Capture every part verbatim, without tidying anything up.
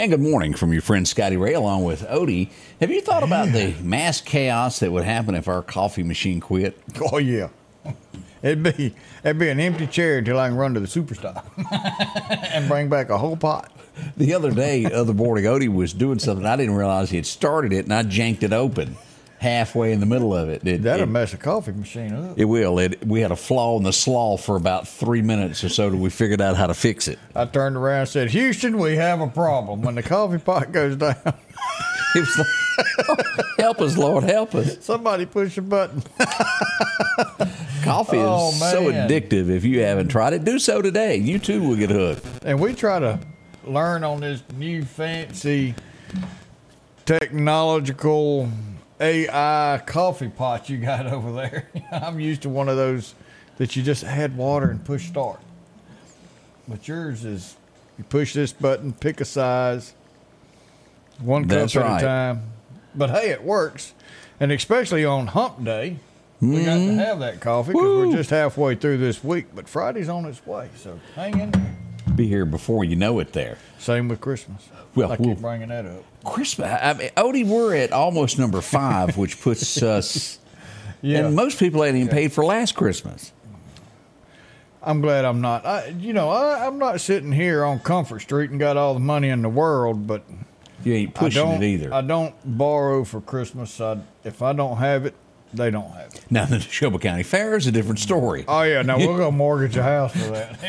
And good morning from your friend Scotty Ray along with Odie. Have you thought about the mass chaos that would happen if our coffee machine quit? Oh, yeah. It'd be it'd be an empty chair until I can run to the superstore and bring back a whole pot. The other day, other morning, Odie was doing something. I didn't realize he had started it, and I janked it open halfway in the middle of it. it That'll it, mess a coffee machine up. It will. It, we had a flaw in the slaw for about three minutes or so till we figured out how to fix it. I turned around and said, Houston, we have a problem. When the coffee pot goes down, It was like, oh, help us, Lord, help us. somebody push a button. Coffee is Oh, so man. addictive. If you haven't tried it, do so today. You too will get hooked. And we try to learn on this new fancy technological A I coffee pot you got over there. I'm used to one of those that you just add water and push start. But yours is you push this button, pick a size, one cup That's at right. a time. But hey, it works. And especially on hump day, we got to have that coffee because Woo. we're just halfway through this week. But Friday's on its way, so hang in there. Be here before you know it there. Same with Christmas. Well, I keep we'll- bringing that up. Christmas. I mean, Odie, we're at almost number five, which puts us. Yeah. And most people ain't even paid for last Christmas. I'm glad I'm not. I, you know, I, I'm not sitting here on Comfort Street and got all the money in the world, but You ain't I pushing don't. it either. I don't borrow for Christmas. I, if I don't have it, they don't have it. Now, the Neshoba County Fair is a different story. Oh yeah, now we'll go mortgage a house for that.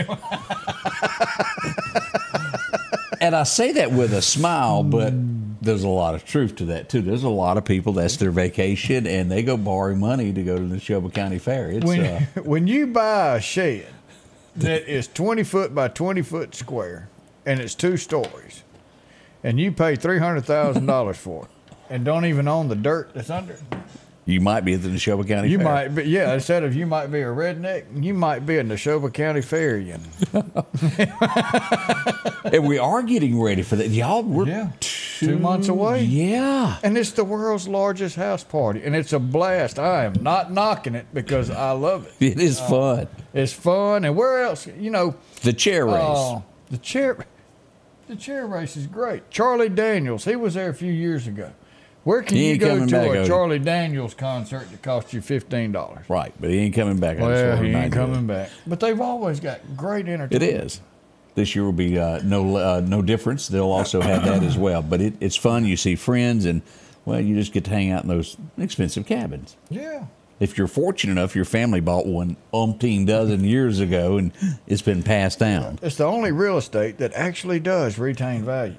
And I say that with a smile, but there's a lot of truth to that, too. There's a lot of people, that's their vacation, and they go borrow money to go to the Neshoba County Fair. It's when uh, when you buy a shed that is twenty foot by twenty foot square and it's two stories, and you pay three hundred thousand dollars for it, and don't even own the dirt that's under it. you might be at the Neshoba County You Fair. might be, yeah, instead of you might be a redneck, you might be a Neshoba County Fairian. And we are getting ready for that. Y'all, we're Yeah. two, Two months away. Yeah. And it's the world's largest house party, and it's a blast. I am not knocking it because I love it. It is fun. It's fun, and where else, you know, The chair race. uh, the chair, the chair race is great. Charlie Daniels, he was there a few years ago. Where can He you ain't go coming to back, a Odie. Charlie Daniels concert that costs you fifteen dollars? Right, but he ain't coming back. I just Well, wanna he remind ain't you. coming back. But they've always got great It entertainment. is. This year will be uh, no uh, no difference. They'll also have that as well. But it, it's fun. You see friends, and, well, you just get to hang out in those expensive cabins. Yeah. If you're fortunate enough, your family bought one umpteen dozen years ago, and it's been passed down. It's the only real estate that actually does retain value.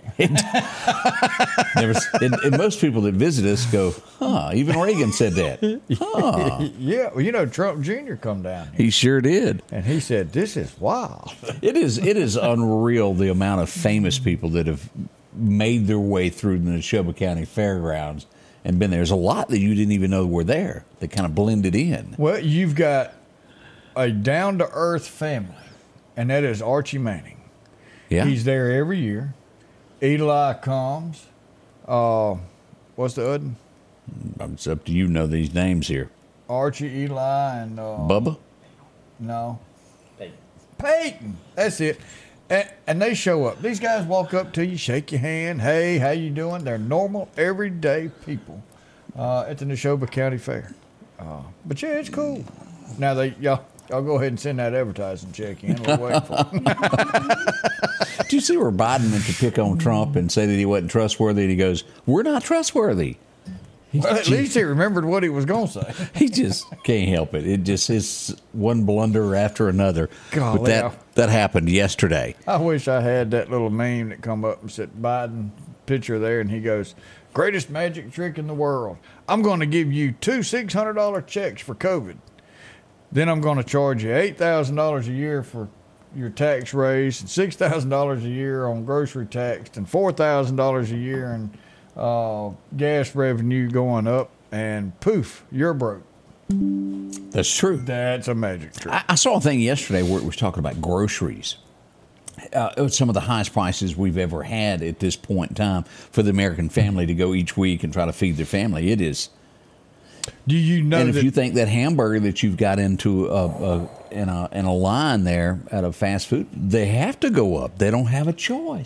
Never, and, and most people that visit us go, huh, even Reagan said that. Huh. Yeah, well, you know, Trump Junior come down here, He sure did. and he said, this is wild. It is it is unreal the amount of famous people that have made their way through the Neshoba County Fairgrounds and been there. There's a lot that you didn't even know were there that kind of blended in. Well, you've got a down-to-earth family, and that is Archie Manning. Yeah. He's there every year. Eli comes. Uh, what's the other? It's up to you to know these names here. Archie, Eli, and... Uh, Bubba? No. Peyton. Peyton. That's it. And, and they show up. These guys walk up to you, shake your hand. Hey, how you doing? They're normal, everyday people uh, at the Neshoba County Fair. Uh, but yeah, it's cool. Now they y'all y'all go ahead and send that advertising check in. We're waiting for it. Do you see where Biden meant to pick on Trump and say that he wasn't trustworthy? And he goes, we're not trustworthy. He, Well, at least he remembered what he was going to say. he just can't help it. It just is one blunder after another. Golly, but that, I- that happened yesterday. I wish I had that little meme that come up and said Biden picture there, and he goes, "Greatest magic trick in the world. I'm going to give you two six hundred dollar checks for COVID. Then I'm going to charge you eight thousand dollars a year for your tax raise, and six thousand dollars a year on grocery tax, and four thousand dollars a year in uh, gas revenue going up, and poof, you're broke." That's true. That's a magic trick. I, I saw a thing yesterday where it was talking about groceries. Uh, it was some of the highest prices we've ever had at this point in time for the American family to go each week and try to feed their family. It is. Do you know And if that you think that hamburger that you've got into a, a in a in a line there at a fast food, they have to go up. They don't have a choice.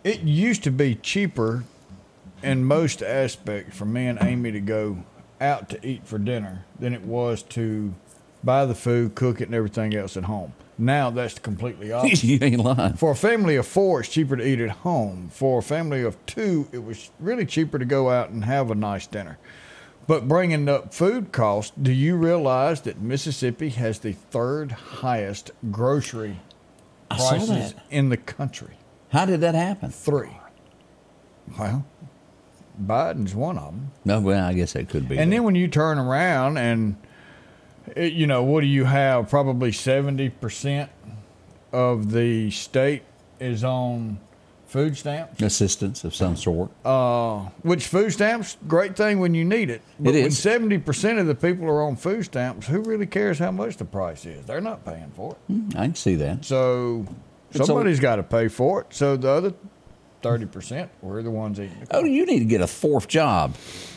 it used to be cheaper in most aspects for me and Amy to go out to eat for dinner than it was to buy the food, cook it, and everything else at home. Now that's completely opposite. You ain't lying. For a family of four, it's cheaper to eat at home. For a family of two, it was really cheaper to go out and have a nice dinner. But bringing up food costs, do you realize that Mississippi has the third highest grocery I saw prices that. in the country? How did that happen? Three. Well, Biden's one of them. No, well, I guess that could be. And that. then when you turn around and, it, you know, what do you have? Probably seventy percent of the state is on food stamps. Assistance of some sort. Uh, which food stamps, great thing when you need it. But It when is. seventy percent of the people are on food stamps, who really cares how much the price is? They're not paying for it. Mm, I can see that. So It's somebody's got to pay for it. So the other thirty percent, we're the ones eating the Oh, you need to get a fourth job.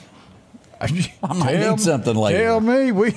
I might need something later. Tell me. we.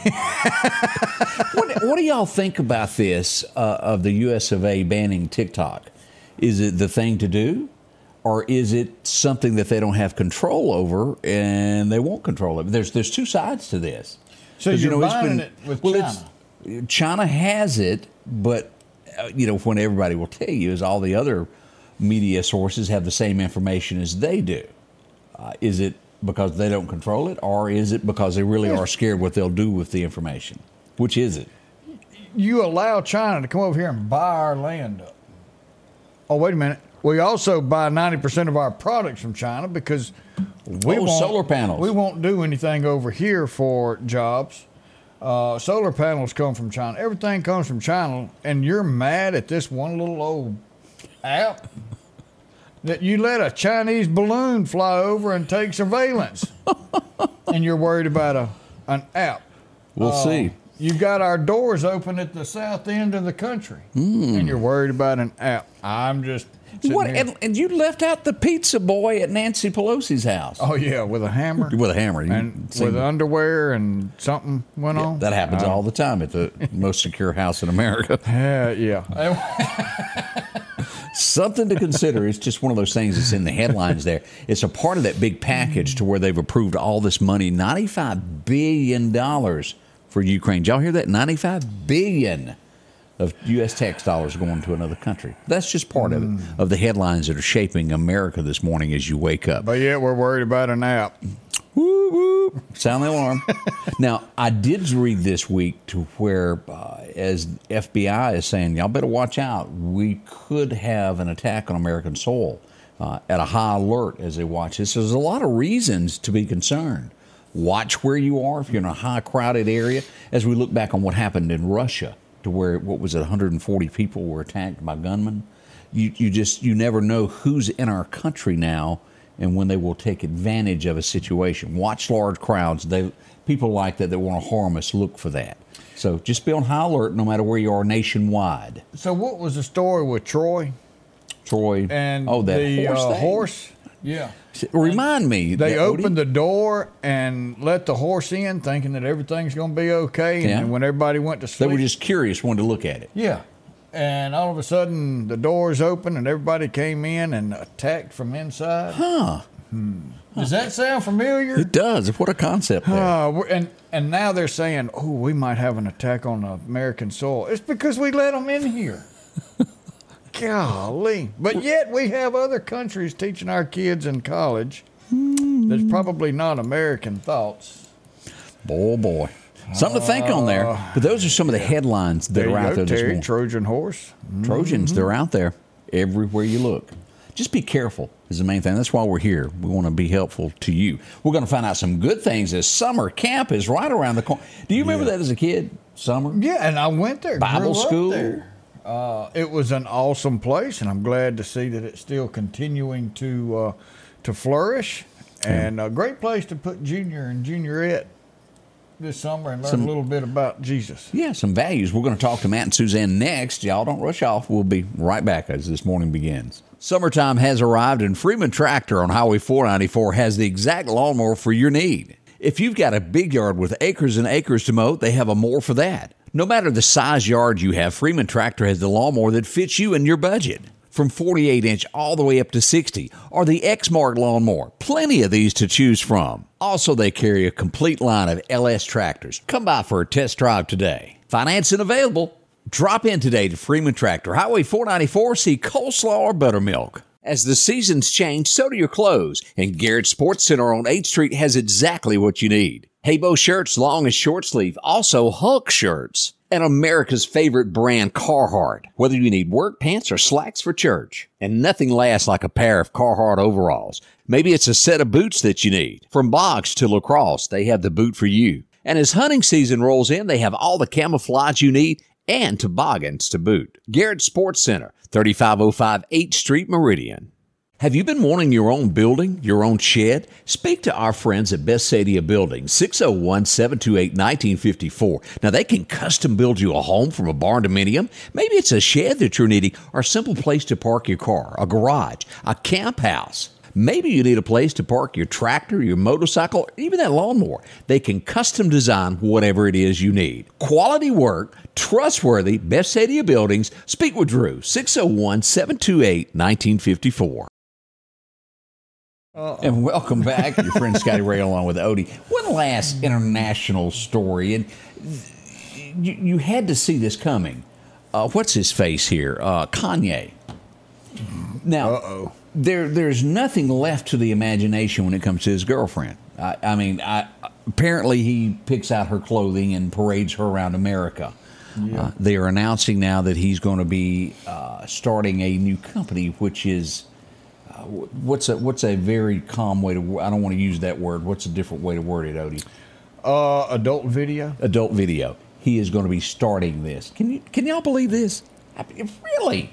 What, what do y'all think about this uh, of the U S of A banning TikTok? Is it the thing to do, or is it something that they don't have control over and they won't control it? There's there's two sides to this. So 'Cause, you're you know, it's buying been- it with well, China. it's- China has it, but uh, you know, when everybody will tell you is all the other media sources have the same information as they do. Uh, is it because they don't control it, or is it because they really are scared what they'll do with the information? Which is it? You allow China to come over here and buy our land up. Oh, wait a minute. We also buy ninety percent of our products from China because we Oh, won't, solar panels. We won't do anything over here for jobs. Uh, solar panels come from China. Everything comes from China, and you're mad at this one little old app that you let a Chinese balloon fly over and take surveillance, and you're worried about a an app. We'll Uh, see. You've got our doors open at the south end of the country, Mm. and you're worried about an app. I'm just sitting What? here- And, and you left out the pizza boy at Nancy Pelosi's house Oh yeah, with a hammer with a hammer. You and seen with that. underwear and something went on. That happens Uh, all the time at the most secure house in America. Yeah, yeah. Something to consider. It's just one of those things that's in the headlines there. It's a part of that big package to where they've approved all this money, ninety-five billion dollars for Ukraine. Did y'all hear that? ninety-five billion dollars of U S tax dollars going to another country. That's just part of it, of the headlines that are shaping America this morning as you wake up. But yet we're worried about an app. Whoop, whoop. Sound the alarm. Now, I did read this week to where, uh, as F B I is saying, y'all better watch out. We could have an attack on American soil uh, at a high alert as they watch this. There's a lot of reasons to be concerned. Watch where you are if you're in a high crowded area. As we look back on what happened in Russia, to where, what was it, one hundred forty people were attacked by gunmen. You, you just, you never know who's in our country now and when they will take advantage of a situation. Watch large crowds. They people like that that want to harm us. Look for that. So just be on high alert no matter where you are nationwide. So what was the story with Troy Troy. and oh, that the horse. uh, thing. horse? Yeah. Remind me. They that, opened Odie? the door and let the horse in, thinking that everything's going to be okay. And Yeah. then when everybody went to They sleep, were just curious, wanted to look at it. yeah. And all of a sudden, the doors open and everybody came in and attacked from inside. Huh. Does that sound familiar? It does. What a concept there. Uh, we're- and and now they're saying, "Oh, we might have an attack on American soil." It's because we let them in here. Golly! But yet we have other countries teaching our kids in college. That's probably not American thoughts. Boy, boy. Something to think on there. But those are some of the headlines that There you are out go, there this Terry, morning. Trojan horse. Trojans, they're out there everywhere you look. Just be careful is the main thing. That's why we're here. We want to be helpful to you. We're going to find out some good things as summer camp is right around the corner. Do you remember that as a kid? Summer? Yeah, and I went there. Bible grew up school? there. Uh, it was an awesome place, and I'm glad to see that it's still continuing to uh, to flourish. And a great place to put junior and juniorette this summer and learn Some- a little bit about Jesus. Yeah, some values. We're going to talk to Matt and Suzanne next. Y'all don't rush off. We'll be right back as this morning begins. Summertime has arrived, and Freeman Tractor on Highway four ninety-four has the exact lawnmower for your need. If you've got a big yard with acres and acres to mow, they have a mower for that. No matter the size yard you have, Freeman Tractor has the lawnmower that fits you and your budget. from forty-eight inch all the way up to sixty, or the Exmark lawnmower. Plenty of these to choose from. Also, they carry a complete line of L S tractors. Come by for a test drive today. Financing available. Drop in today to Freeman Tractor, Highway four ninety-four, see coleslaw or buttermilk. As the seasons change, so do your clothes, and Garrett Sports Center on eighth Street has exactly what you need. Habo shirts, long and short sleeve, also Hulk shirts, and America's favorite brand, Carhartt. Whether you need work pants or slacks for church, and nothing lasts like a pair of Carhartt overalls. Maybe it's a set of boots that you need. From box to lacrosse, they have the boot for you. And as hunting season rolls in, they have all the camouflage you need and toboggans to boot. Garrett Sports Center, thirty-five oh five eighth Street, Meridian. Have you been wanting your own building, your own shed? Speak to our friends at Bethsaida Building, six oh one, seven two eight, one nine five four. Now, they can custom build you a home from a barn dominium. Maybe it's a shed that you're needing, or a simple place to park your car, a garage, a camp house. Maybe you need a place to park your tractor, your motorcycle, or even that lawnmower. They can custom design whatever it is you need. Quality work, trustworthy, Bethsaida Buildings. Speak with Drew, six oh one, seven two eight, one nine five four. Uh-oh. And welcome back. Your friend Scotty Ray along with Odie. One last international story, and you, you had to see this coming. Uh, what's his face here? Uh, Kanye. Now, Uh-oh. there there's nothing left to the imagination when it comes to his girlfriend. I, I mean, I, apparently he picks out her clothing and parades her around America. Yeah. Uh, they are announcing now that he's going to be uh, starting a new company, which is uh, what's a what's a very calm way to. I don't want to use that word. What's a different way to word it, Odie? Uh, adult video. Adult video. He is going to be starting this. Can you can y'all believe this? I mean, really?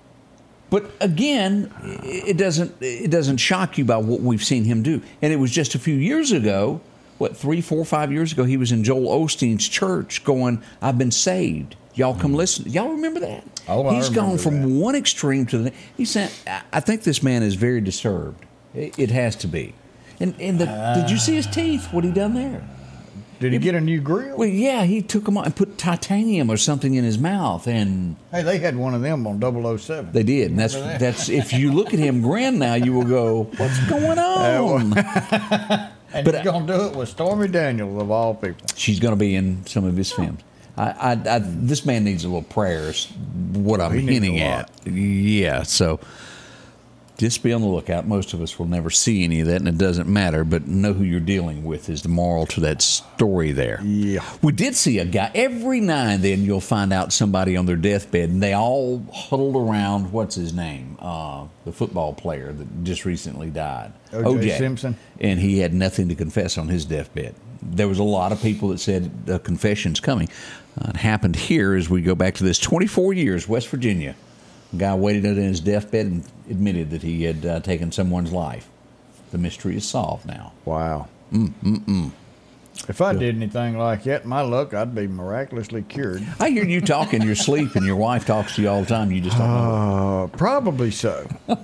But again, it doesn't it doesn't shock you by what we've seen him do. And it was just a few years ago, what, three, four, five years ago, he was in Joel Osteen's church going, "I've been saved. Y'all come listen." Y'all remember that? Oh, I He's remember gone from that. one extreme to the next. He said, I think this man is very disturbed. It, it has to be. And, and the, uh, did you see his teeth? What he done there? Did he get a new grill? Well, yeah, he took them out and put titanium or something in his mouth, and hey, they had one of them on double oh seven. They did, and that's that? that's if you look at him grin now, you will go, "What's going on?" Uh, and but he's gonna do it with Stormy Daniels of all people. She's gonna be in some of his films. I, I, I this man needs a little prayers. What I'm hinting at, yeah. So. Just be on the lookout. Most of us will never see any of that, and it doesn't matter, but know who you're dealing with is the moral to that story there. Yeah. We did see a guy. Every now and then you'll find out somebody on their deathbed, and they all huddled around, what's his name? Uh, the football player that just recently died. O J Simpson. And he had nothing to confess on his deathbed. There was a lot of people that said the confession's coming. Uh, it happened here as we go back to this twenty-four years, West Virginia. A guy waited in his deathbed and admitted that he had uh, taken someone's life. The mystery is solved now. Wow. Mm, mm, mm. If I did anything like that, my luck, I'd be miraculously cured. I hear you talk in your sleep, and your wife talks to you all the time. You just don't know. Uh, probably so.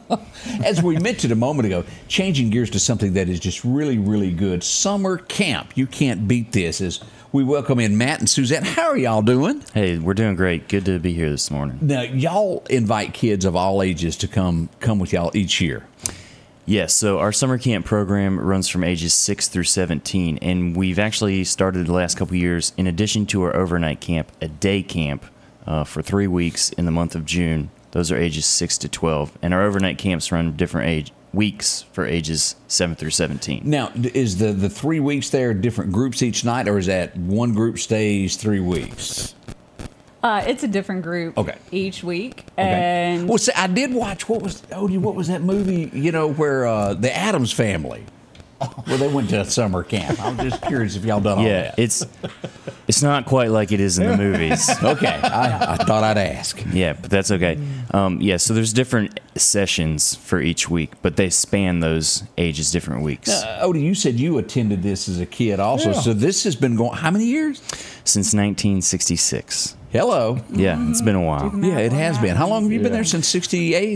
As we mentioned a moment ago, changing gears to something that is just really, really good. Summer camp. You can't beat this. As we welcome in Matt and Suzette. How are y'all doing? Hey, we're doing great. Good to be here this morning. Now, y'all invite kids of all ages to come come with y'all each year. Yes, so our summer camp program runs from ages six through seventeen, and we've actually started the last couple years, in addition to our overnight camp, a day camp uh, for three weeks in the month of June. Those are ages six to twelve, and our overnight camps run different age weeks for ages seven through seventeen. Now, is the, the three weeks there different groups each night, or is that one group stays three weeks? Uh, it's a different group okay. each week. Okay. And well, see, I did watch, what was, Odie, what was that movie, you know, where uh, the Addams Family, where they went to summer camp. I'm just curious if y'all done all yeah, that. Yeah, it's it's not quite like it is in the movies. Okay, I, I thought I'd ask. Yeah, but that's okay. Um, yeah, so there's different sessions for each week, but they span those ages different weeks. Uh, Odie, you said you attended this as a kid also, yeah. So this has been going, how many years? Since nineteen sixty-six. Hello. Yeah, it's been a while. Yeah, it has been. How long have you yeah. been there? Since sixty-eight?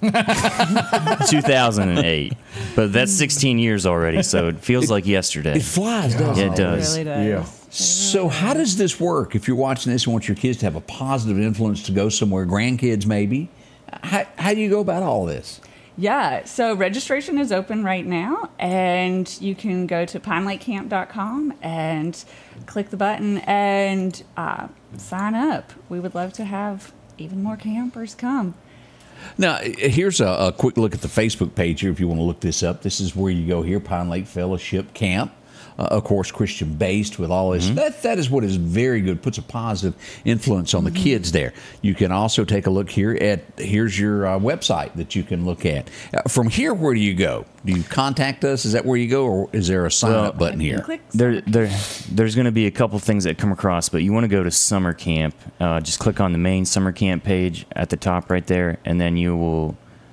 two thousand eight. But that's sixteen years already, so it feels it, like yesterday. It flies, doesn't yeah, it? it does. It really does. Yeah. So how does this work? If you're watching this and want your kids to have a positive influence to go somewhere, grandkids maybe, How, how do you go about all this? Yeah, so registration is open right now, and you can go to pine lake camp dot com and click the button and uh, sign up. We would love to have even more campers come. Now, here's a, a quick look at the Facebook page here if you want to look this up. This is where you go here, Pine Lake Fellowship Camp. Uh, of course, Christian-based with all this. Mm-hmm. That That is what is very good, puts a positive influence on the mm-hmm. kids there. You can also take a look here at, here's your uh, website that you can look at. Uh, from here, where do you go? Do you contact us? Is that where you go, or is there a sign-up well, button here? There, there, There's going to be a couple things that come across, but you want to go to summer camp. Uh, just click on the main summer camp page at the top right there, and then you will...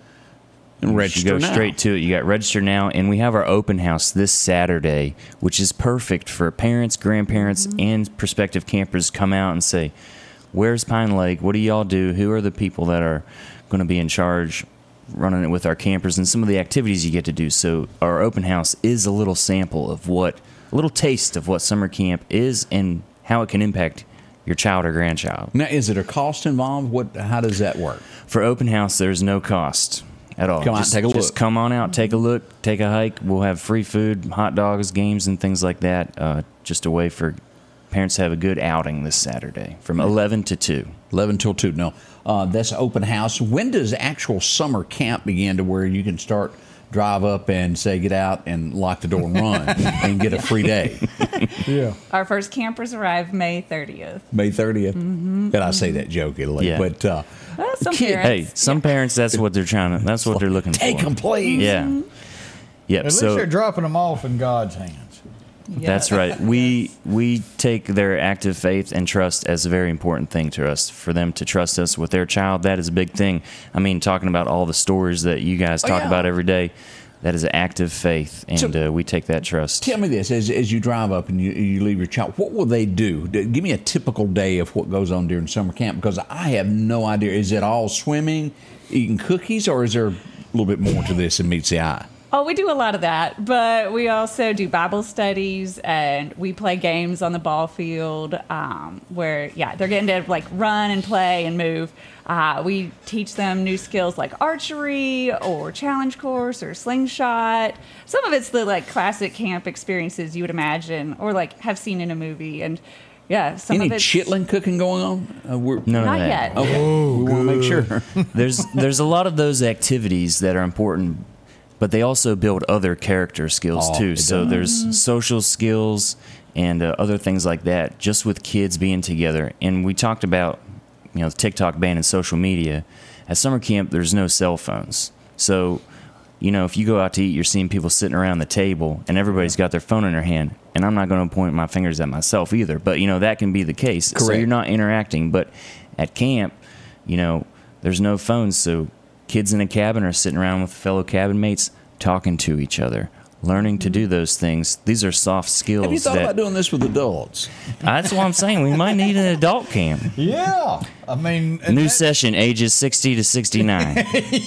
Register you go now. straight to it. You got register now, and we have our open house this Saturday, which is perfect for parents, grandparents, mm-hmm. and prospective campers to come out and say, where's Pine Lake? What do y'all do? Who are the people that are going to be in charge running it with our campers, and some of the activities you get to do. So our open house is a little sample of what, a little taste of what summer camp is and how it can impact your child or grandchild. Now, is it a cost involved? What? How does that work? For open house, there's no cost at all. Come just, on, take a look. Just come on out, take a look, take a hike. We'll have free food, hot dogs, games, and things like that. Uh, just a way for parents to have a good outing this Saturday from eleven to two. eleven till two. No, uh, that's open house. When does actual summer camp begin to where you can start, drive up and say, get out and lock the door and run and get a free day? Yeah. Our first campers arrive May thirtieth. May thirtieth? Mm-hmm. And I say that jokingly. Yeah. But, uh, well, some kid, parents, hey, some yeah. parents, that's what they're trying to, that's what they're looking take for. them, please. Yeah. Yep. At least so, they're dropping them off in God's hands. Yeah. That's right. We we take their active faith and trust as a very important thing to us. For them to trust us with their child, that is a big thing. I mean, talking about all the stories that you guys Oh, talk yeah. about every day, that is an active faith, and So- uh, we take that trust. Tell me this, as, as you drive up and you, you leave your child, what will they do? D- Give me a typical day of what goes on during summer camp, because I have no idea. Is it all swimming, eating cookies, or is there a little bit more to this than meets the eye? Oh, we do a lot of that, but we also do Bible studies, and we play games on the ball field um, where, yeah, they're getting to like run and play and move. Uh, we teach them new skills like archery or challenge course or slingshot. Some of it's the like classic camp experiences you would imagine or like have seen in a movie. And yeah, some Any of it's chitlin cooking going on? Uh, we're, None not of that. yet. Okay, we want to make sure. There's there's a lot of those activities that are important, but they also build other character skills Oh, too. it So does. there's social skills and uh, other things like that, just with kids being together. And we talked about, you know, TikTok ban and social media. At summer camp, there's no cell phones. So, you know, if you go out to eat, you're seeing people sitting around the table and everybody's got their phone in their hand. And I'm not going to point my fingers at myself either, but, you know, that can be the case. So Correct. you're not interacting. But at camp, you know, there's no phones. So kids in a cabin are sitting around with fellow cabin mates talking to each other, learning to do those things. These are soft skills. Have you thought that, about doing this with adults? That's what I'm saying. We might need an adult camp. Yeah. I mean, and New that- session, ages sixty to sixty-nine.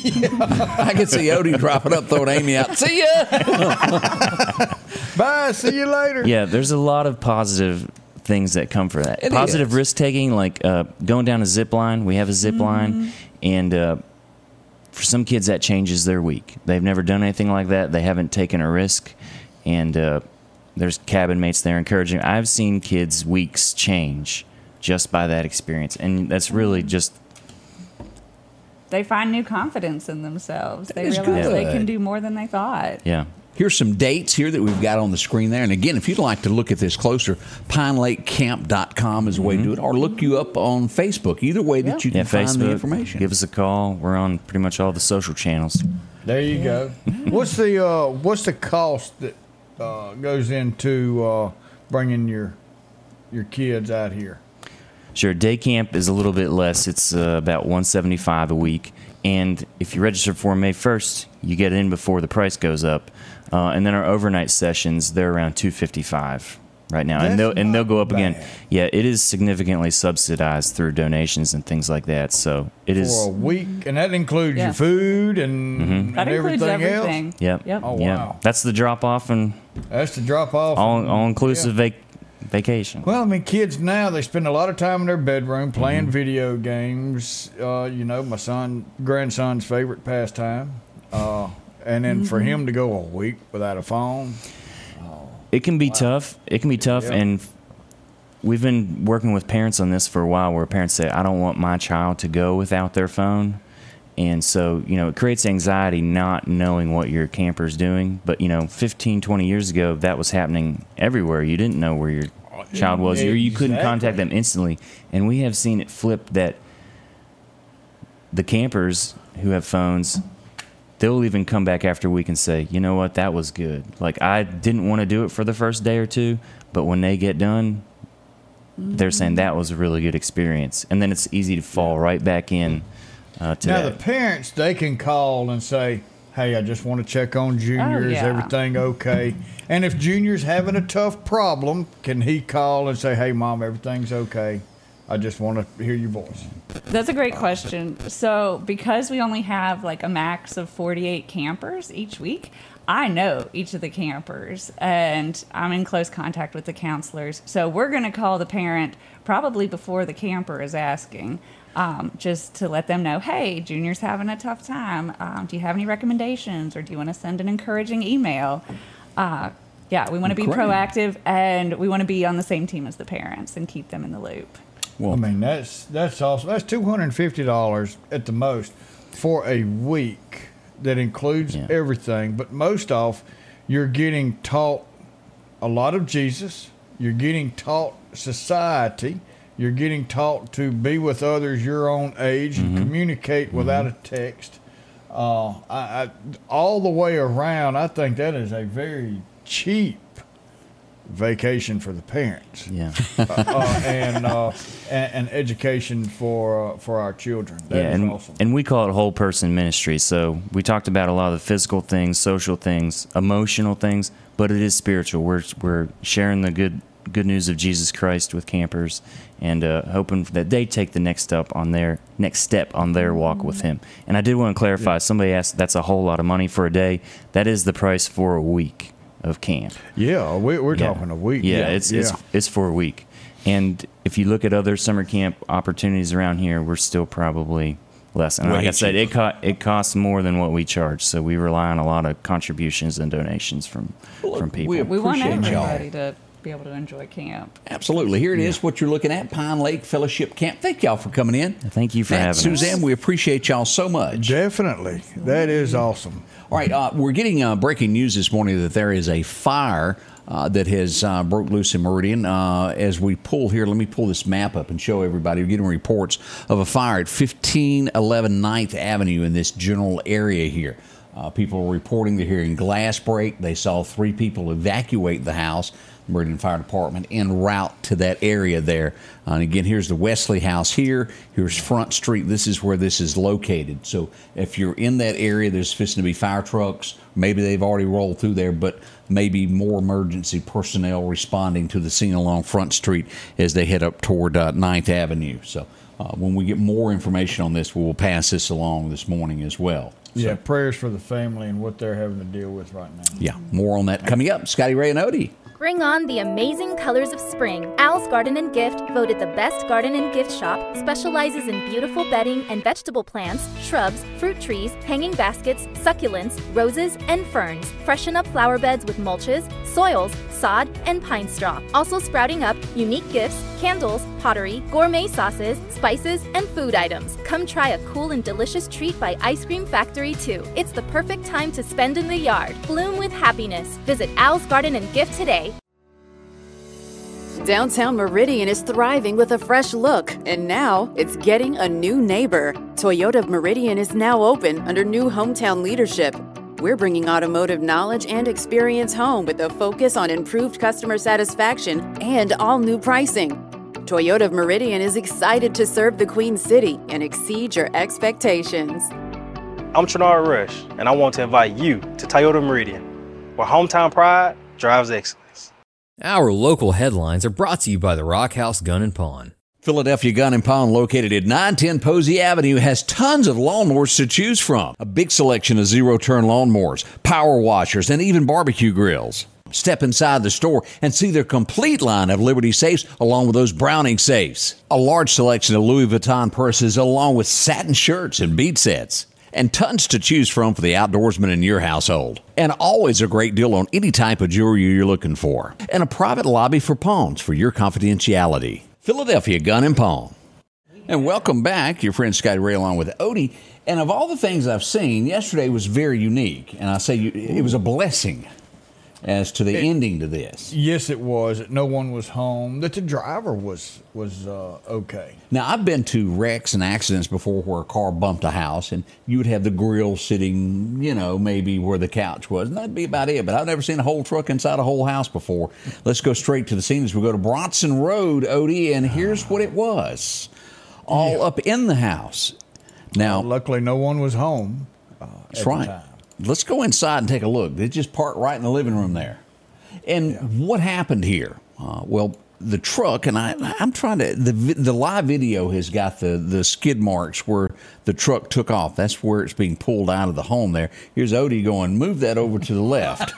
I could see Odie dropping up, throwing Amy out. See ya! Bye. See you later. Yeah, there's a lot of positive things that come for that. It Positive is. risk taking, like uh, going down a zip line. We have a zip line, and uh, for some kids that changes their week. They've never done anything like that. They haven't taken a risk, and uh, there's cabin mates there encouraging. I've seen kids' weeks change just by that experience, and that's really just They find new confidence in themselves. They is realize they good. can do more than they thought. yeah. Here's some dates here that we've got on the screen there. And again, if you'd like to look at this closer, pine lake camp dot com is a way to do it, or look you up on Facebook. Either way that you Yeah, can find the Facebook. information. Give us a call. We're on pretty much all the social channels. There you go. What's the uh, what's the cost that uh, goes into uh, bringing your your kids out here? Sure, day camp is a little bit less. It's uh, about one hundred seventy-five dollars a week. And if you register for May first, you get in before the price goes up. Uh, and then our overnight sessions, they're around two hundred fifty-five dollars right now. That's and they'll and they'll go up not again. bad. Yeah, it is significantly subsidized through donations and things like that. So it is. For a week, and that includes Yeah. your food and, and That includes everything, everything. else. Yep. Yep. Oh, Yep. wow. All That's the drop off and That's the drop off. all all inclusive vac- vacation. Well, I mean, kids now, they spend a lot of time in their bedroom playing mm-hmm. video games. Uh, you know, my son, grandson's favorite pastime. Uh, and then mm-hmm. for him to go a week without a phone. Oh, it can be wow. tough. It can be tough. Yeah. And we've been working with parents on this for a while, where parents say, I don't want my child to go without their phone. And so, you know, it creates anxiety not knowing what your camper's doing. But, you know, fifteen, twenty years ago, that was happening everywhere. You didn't know where your child was, or you couldn't contact them instantly. And we have seen it flip that the campers who have phones, they'll even come back after a week and say, you know what, that was good. Like, I didn't want to do it for the first day or two, but when they get done, mm-hmm. they're saying that was a really good experience. And then it's easy to fall right back in. Uh, now, the parents, they can call and say, hey, I just want to check on Junior. Oh, yeah. Is everything okay? And if Junior's having a tough problem, can he call and say, hey, Mom, everything's okay? I just want to hear your voice. That's a great question. So because we only have like a max of forty-eight campers each week, I know each of the campers, and I'm in close contact with the counselors. So we're going to call the parent probably before the camper is asking. Um, just to let them know, hey, Junior's having a tough time. Um, do you have any recommendations, or do you want to send an encouraging email? Uh, yeah, we want to be Great. proactive, and we want to be on the same team as the parents and keep them in the loop. Well, I mean, that's that's awesome. That's two hundred fifty dollars at the most for a week that includes yeah. everything. But most off, you're getting taught a lot of Jesus. You're getting taught society. You're getting taught to be with others your own age and mm-hmm. communicate mm-hmm. without a text. Uh, I, I, all the way around, I think that is a very cheap vacation for the parents. Yeah. uh, uh, and, uh, and and education for uh, for our children. That yeah, is and, awesome. and we call it whole person ministry. So we talked about a lot of the physical things, social things, emotional things, but it is spiritual. We're we're sharing the good good news of Jesus Christ with campers, and uh, hoping that they take the next step on their next step on their walk with Him. And I did want to clarify. Yeah. Somebody asked, "That's a whole lot of money for a day." That is the price for a week of camp. Yeah, we, we're yeah. talking a week. Yeah, yeah. it's yeah. it's it's for a week. And if you look at other summer camp opportunities around here, we're still probably less. And Way like I said, cheaper. it co- it costs more than what we charge. So we rely on a lot of contributions and donations from Well, from people. we We want Appreciate y'all. everybody to be able to enjoy camp. Absolutely. Here it is, what you're looking at, Pine Lake Fellowship Camp. Thank y'all for coming in. Thank you for Matt, having us. Suzanne, we appreciate y'all so much. Definitely. That is awesome. All right, uh, we're getting uh, breaking news this morning that there is a fire uh, that has uh, broke loose in Meridian. Uh, as we pull here, let me pull this map up and show everybody. We're getting reports of a fire at fifteen eleven ninth Avenue in this general area here. Uh, people are reporting they're hearing glass break. They saw three people evacuate the house. Meridian Fire Department en route to that area there. Uh, and again, here's the Wesley House here. Here's Front Street. This is where this is located. So if you're in that area, there's fixing to be fire trucks. Maybe they've already rolled through there, but maybe more emergency personnel responding to the scene along Front Street as they head up toward uh, ninth Avenue. So uh, when we get more information on this, we will pass this along this morning as well. Yeah, So, prayers for the family and what they're having to deal with right now. yeah, more on that coming up. Scotty Ray and Odie. Bring on the amazing colors of spring. Al's Garden and Gift, voted the best garden and gift shop, specializes in beautiful bedding and vegetable plants, shrubs, fruit trees, hanging baskets, succulents, roses, and ferns. Freshen up flower beds with mulches, soils, sod, and pine straw. Also sprouting up unique gifts, candles, pottery, gourmet sauces, spices, and food items. Come try a cool and delicious treat by Ice Cream Factory too. It's the perfect time to spend in the yard. Bloom with happiness. Visit Al's Garden and Gift today. Downtown Meridian is thriving with a fresh look, and now it's getting a new neighbor. Toyota of Meridian is now open under new hometown leadership. We're bringing automotive knowledge and experience home with a focus on improved customer satisfaction and all new pricing. Toyota of Meridian is excited to serve the Queen City and exceed your expectations. I'm Trinard Rush, and I want to invite you to Toyota Meridian, where hometown pride drives excellence. Our local headlines are brought to you by the Rock House Gun and Pawn. Philadelphia Gun and Pawn, located at nine ten Posey Avenue, has tons of lawnmowers to choose from. A big selection of zero-turn lawnmowers, power washers, and even barbecue grills. Step inside the store and see their complete line of Liberty safes along with those Browning safes. A large selection of Louis Vuitton purses along with satin shirts and bead sets. And tons to choose from for the outdoorsman in your household. And always a great deal on any type of jewelry you're looking for. And a private lobby for pawns for your confidentiality. Philadelphia Gun and Pawn. And welcome back, your friend Scotty Ray along with Odie. And of all the things I've seen, yesterday was very unique. And I say you, it was a blessing as to the it, ending to this. Yes, it was. No one was home. That the driver was was uh, okay. Now, I've been to wrecks and accidents before where a car bumped a house, and you would have the grill sitting, you know, maybe where the couch was. And that'd be about it. But I've never seen a whole truck inside a whole house before. Let's go straight to the scene as we go to Bronson Road, Odie, and here's what it was. All yeah. up in the house. Now, well, luckily, no one was home. Uh, that's right. Time. Let's go inside and take a look. They just parked right in the living room there. And yeah. what happened here? Uh, well, the truck, and I, I'm trying to, the the live video has got the, the skid marks where the truck took off. That's where it's being pulled out of the home there. Here's Odie going, move that over to the left.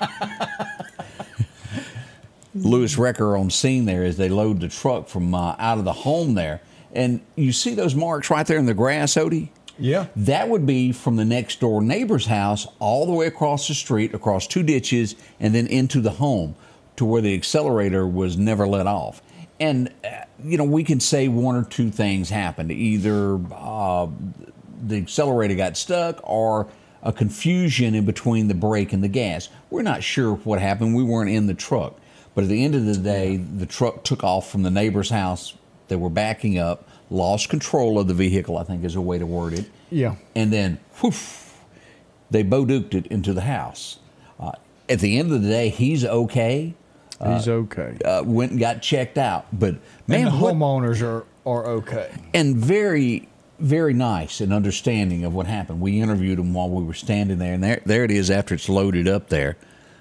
Lewis Recker on scene there as they load the truck from uh, out of the home there. And you see those marks right there in the grass, Odie? Yeah. That would be from the next door neighbor's house all the way across the street, across two ditches, and then into the home to where the accelerator was never let off. And, uh, you know, we can say one or two things happened. Either uh, the accelerator got stuck or a confusion in between the brake and the gas. We're not sure what happened. We weren't in the truck. But at the end of the day, the truck took off from the neighbor's house. They were backing up. Lost control of the vehicle, I think is a way to word it. Yeah. And then, whoosh, they Boduked it into the house. Uh, at the end of the day, he's okay. He's uh, okay. Uh, went and got checked out. But, man, and the what, homeowners are, are okay. And very, very nice and understanding of what happened. We interviewed him while we were standing there. And there, there it is after it's loaded up there.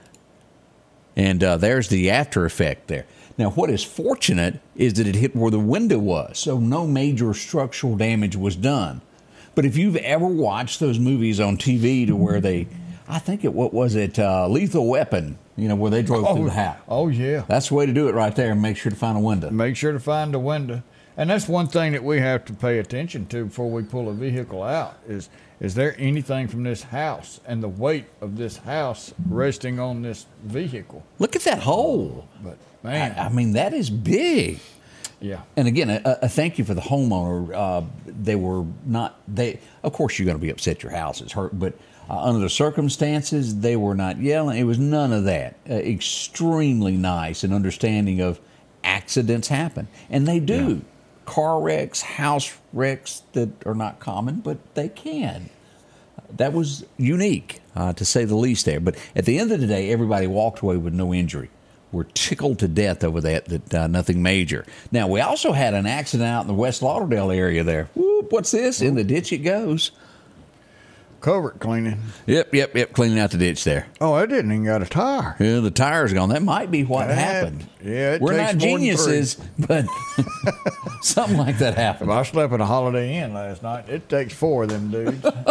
And uh, there's the after effect there. Now, what is fortunate is that it hit where the window was, so no major structural damage was done. But if you've ever watched those movies on T V to where they, I think it, what was it, uh, Lethal Weapon, you know, where they drove oh, through the house. Oh, yeah. That's the way to do it right there, and make sure to find a window. Make sure to find a window. And that's one thing that we have to pay attention to before we pull a vehicle out is, is there anything from this house and the weight of this house resting on this vehicle? Look at that hole. But, man. I, I mean, that is big. Yeah. And again, a, a thank you for the homeowner. Uh, they were not, they, of course you're going to be upset your house is hurt, but uh, under the circumstances, they were not yelling. It was none of that. Uh, extremely nice and understanding of accidents happen. And they do. Yeah. Car wrecks, house wrecks that are not common, but they can. That was unique, uh, to say the least there. But at the end of the day, everybody walked away with no injury. We're tickled to death over that, that uh, nothing major. Now, we also had an accident out in the West Lauderdale area there. Whoop, what's this? In the ditch it goes. Culvert cleaning. Yep, yep, yep, cleaning out the ditch there. Oh, I didn't even got a tire. Yeah, the tire's gone. That might be what that, happened. Yeah, it We're takes not more than geniuses, but something like that happened. Well, I slept in a Holiday Inn last night. It takes four of them dudes to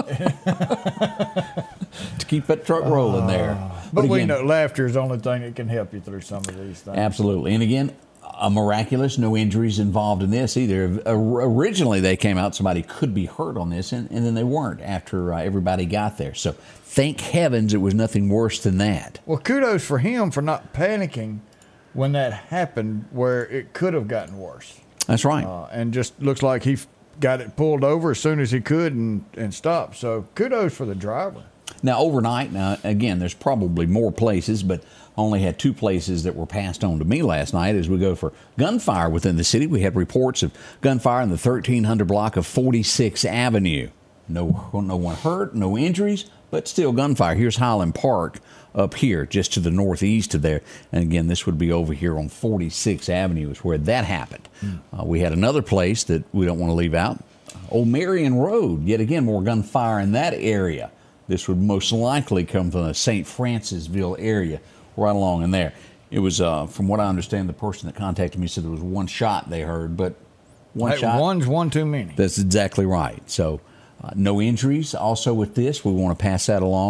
keep that truck rolling there. Uh, but but again, we know laughter is the only thing that can help you through some of these things. Absolutely. And again, a miraculous, no injuries involved in this either. Originally, they came out, somebody could be hurt on this, and, and then they weren't after uh, everybody got there. So thank heavens it was nothing worse than that. Well, kudos for him for not panicking when that happened where it could have gotten worse. That's right. Uh, and just looks like he got it pulled over as soon as he could and, and stopped. So kudos for the driver. Now, overnight, now, again, there's probably more places, but only had two places that were passed on to me last night as we go for gunfire within the city. We had reports of gunfire in the thirteen hundred block of forty-sixth Avenue. No, no one hurt, no injuries, but still gunfire. Here's Highland Park up here, just to the northeast of there. And again, this would be over here on forty-sixth Avenue is where that happened. Mm. Uh, we had another place that we don't want to leave out. Old Marion Road, yet again, more gunfire in that area. This would most likely come from the Saint Francisville area, right along in there. It was, uh, from what I understand, the person that contacted me said there was one shot they heard, but one hey, shot. One's one too many. That's exactly right. So uh, no injuries. Also with this, we want to pass that along.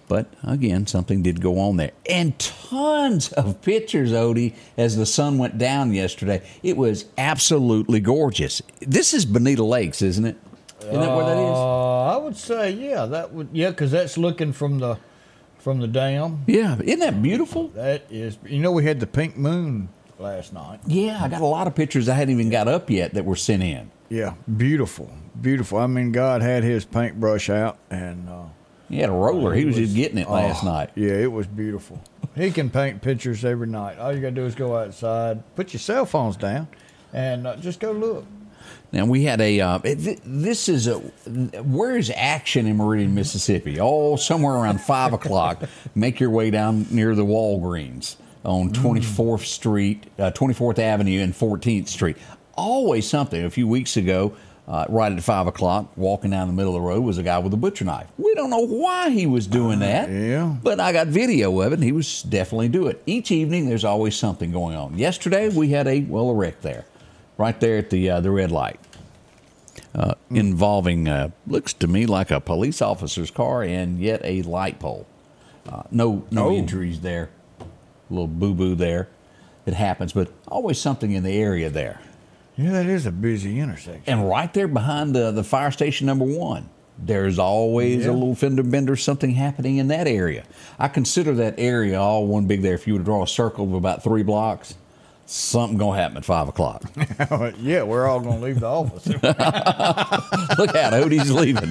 But again, something did go on there. And tons of pictures, Odie, as the sun went down yesterday. It was absolutely gorgeous. This is Bonita Lakes, isn't it? Isn't that where that is? Uh, I would say, yeah, that would, yeah, because that's looking from the from the dam. Yeah, isn't that beautiful? That is, you know, we had the pink moon last night. Yeah, I got a lot of pictures I hadn't even got up yet that were sent in. Yeah, beautiful, beautiful. I mean, God had his paintbrush out, and uh, he had a roller. He was, was just getting it last oh, night. Yeah, it was beautiful. He can paint pictures every night. All you got to do is go outside, put your cell phones down, and uh, just go look. Now, we had a, uh, this is a, where is Action in Meridian, Mississippi? Oh, somewhere around five o'clock. Make your way down near the Walgreens on twenty-fourth Street, uh, twenty-fourth Avenue and fourteenth Street. Always something. A few weeks ago, uh, right at five o'clock, walking down the middle of the road was a guy with a butcher knife. We don't know why he was doing that, yeah. but I got video of it, and he was definitely doing it. Each evening, there's always something going on. Yesterday, we had a, well, a wreck there. Right there at the uh, the red light, uh, mm. involving, uh, looks to me like a police officer's car and yet a light pole. Uh, no no oh. injuries there. A little boo-boo there. It happens, but always something in the area there. Yeah, that is a busy intersection. And right there behind the, the fire station number one, there's always yeah. a little fender bender, something happening in that area. I consider that area all one big there. If you were to draw a circle of about three blocks, something gonna happen at five o'clock. Yeah, we're all gonna leave the office. Look out, Odie's leaving.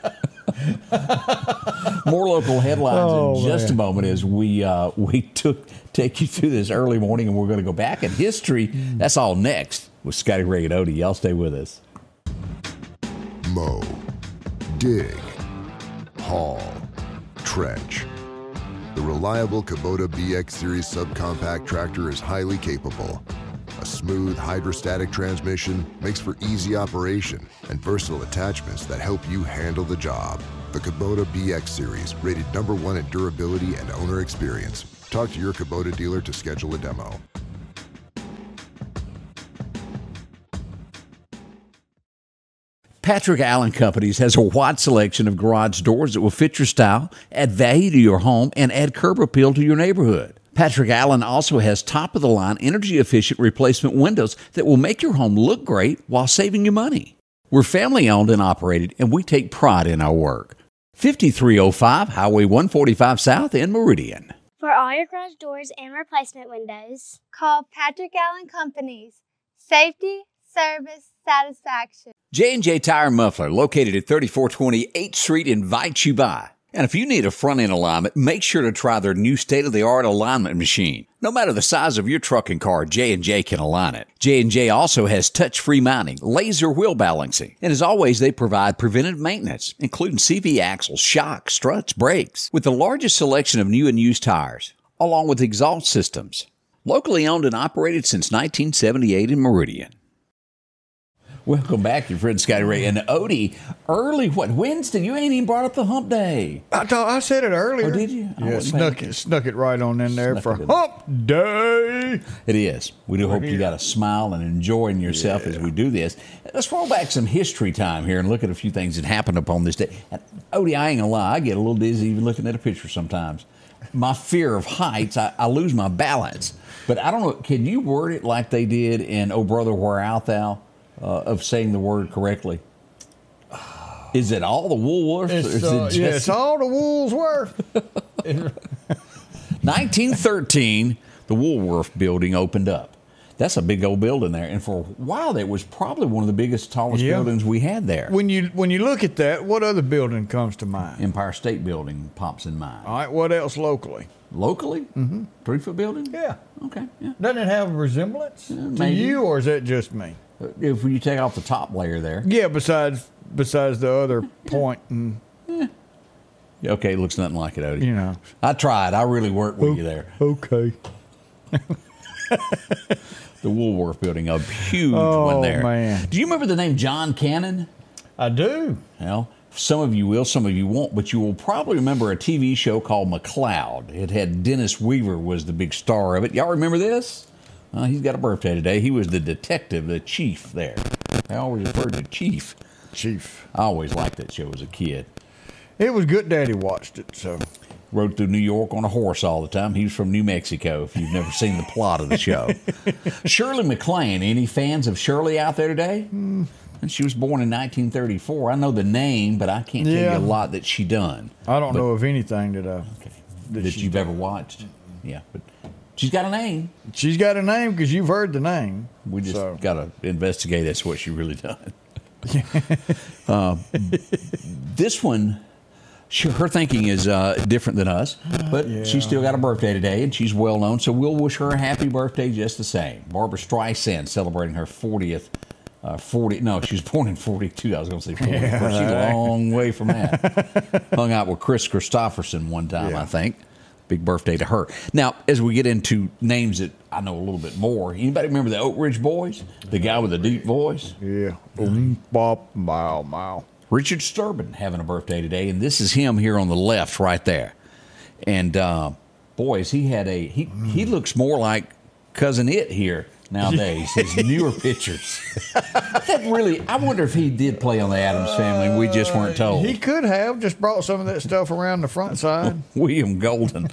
More local headlines oh, in just man. a moment as we uh, we took take you through this early morning, and we're going to go back in history. That's all next with Scotty Ray and Odie. Y'all stay with us. Mow, dig, haul, trench. The reliable Kubota B X Series subcompact tractor is highly capable. A smooth hydrostatic transmission makes for easy operation and versatile attachments that help you handle the job. The Kubota B X Series, rated number one in durability and owner experience. Talk to your Kubota dealer to schedule a demo. Patrick Allen Companies has a wide selection of garage doors that will fit your style, add value to your home, and add curb appeal to your neighborhood. Patrick Allen also has top-of-the-line, energy-efficient replacement windows that will make your home look great while saving you money. We're family-owned and operated, and we take pride in our work. fifty-three oh five Highway one forty-five South in Meridian. For all your garage doors and replacement windows, call Patrick Allen Companies. Safety, service, satisfaction. J and J Tire and Muffler, located at thirty-four twenty eighth Street, invites you by. And if you need a front-end alignment, make sure to try their new state-of-the-art alignment machine. No matter the size of your truck and car, J and J can align it. J and J also has touch-free mounting, laser wheel balancing. And as always, they provide preventive maintenance, including C V axles, shocks, struts, brakes, with the largest selection of new and used tires, along with exhaust systems. Locally owned and operated since nineteen seventy-eight in Meridian. Welcome back, your friend Scotty Ray and Odie. Early, what, Wednesday? You ain't even brought up the hump day. I thought I said it earlier. Oh, did you? Yeah, snuck it, snuck it right on in there Snuck for it in. hump day. It is. We do We're hope you here. got a smile and enjoying yourself Yeah. as we do this. Let's roll back some history time here and look at a few things that happened upon this day. And Odie, I ain't gonna lie, I get a little dizzy even looking at a picture sometimes. My fear of heights, I, I lose my balance. But I don't know, can you word it like they did in Oh Brother, Where Art Thou? Uh, of saying the word correctly. Is it all the Woolworths? It's, or is uh, it just yeah, it's all the Woolworth. nineteen thirteen, the Woolworth building opened up. That's a big old building there. And for a while, it was probably one of the biggest, tallest Yeah. buildings we had there. When you when you look at that, what other building comes to mind? Empire State Building pops in mind. All right, what else locally? Locally? Mm-hmm. Three-foot building? Yeah. Okay, yeah. Doesn't it have a resemblance to maybe. you, or is that just me? If you take off the top layer there. Yeah, besides besides the other point, and Okay, it looks nothing like it, Odie. you know. I tried. I really worked with you there. Okay. The Woolworth building, a huge Oh, one there. man. Do you remember the name John Cannon? I do. Well, some of you will, some of you won't, but you will probably remember a T V show called McCloud. It had Dennis Weaver was the big star of it. Y'all remember this? Uh, he's got a birthday today. He was the detective, the chief there. I always referred to Chief. Chief. I always liked that show as a kid. It was good. Daddy watched it, so rode through New York on a horse all the time. He was from New Mexico, if you've never seen the plot of the show. Shirley MacLaine. Any fans of Shirley out there today? Mm. And she was born in nineteen thirty-four. I know the name, but I can't tell Yeah. you a lot that she done. I don't But- know of anything that, uh, okay. that, that you've ever watched. Mm-hmm. Yeah, but she's got a name. She's got a name because you've heard the name. We just so. got to investigate that's what she really done. uh, this one, she, her thinking is uh, different than us, but Yeah. she's still got a birthday today, and she's well known, so we'll wish her a happy birthday just the same. Barbara Streisand celebrating her fortieth. Uh, forty. No, she was born in forty-two. I was going to say forty. Yeah, She's right. a long way from that. Hung out with Chris Christopherson one time, Yeah. I think. Big birthday to her. Now, as we get into names that I know a little bit more, anybody remember the Oak Ridge Boys? The guy with the deep voice? Yeah. Um, bop, bow, bow. Richard Sturban having a birthday today, and this is him here on the left right there. And uh, boys, he had a he he looks more like Cousin It here nowadays. His newer pictures. That really, I wonder if he did play on the Addams Family and we just weren't told. He could have just brought some of that stuff around the front side. William Golden.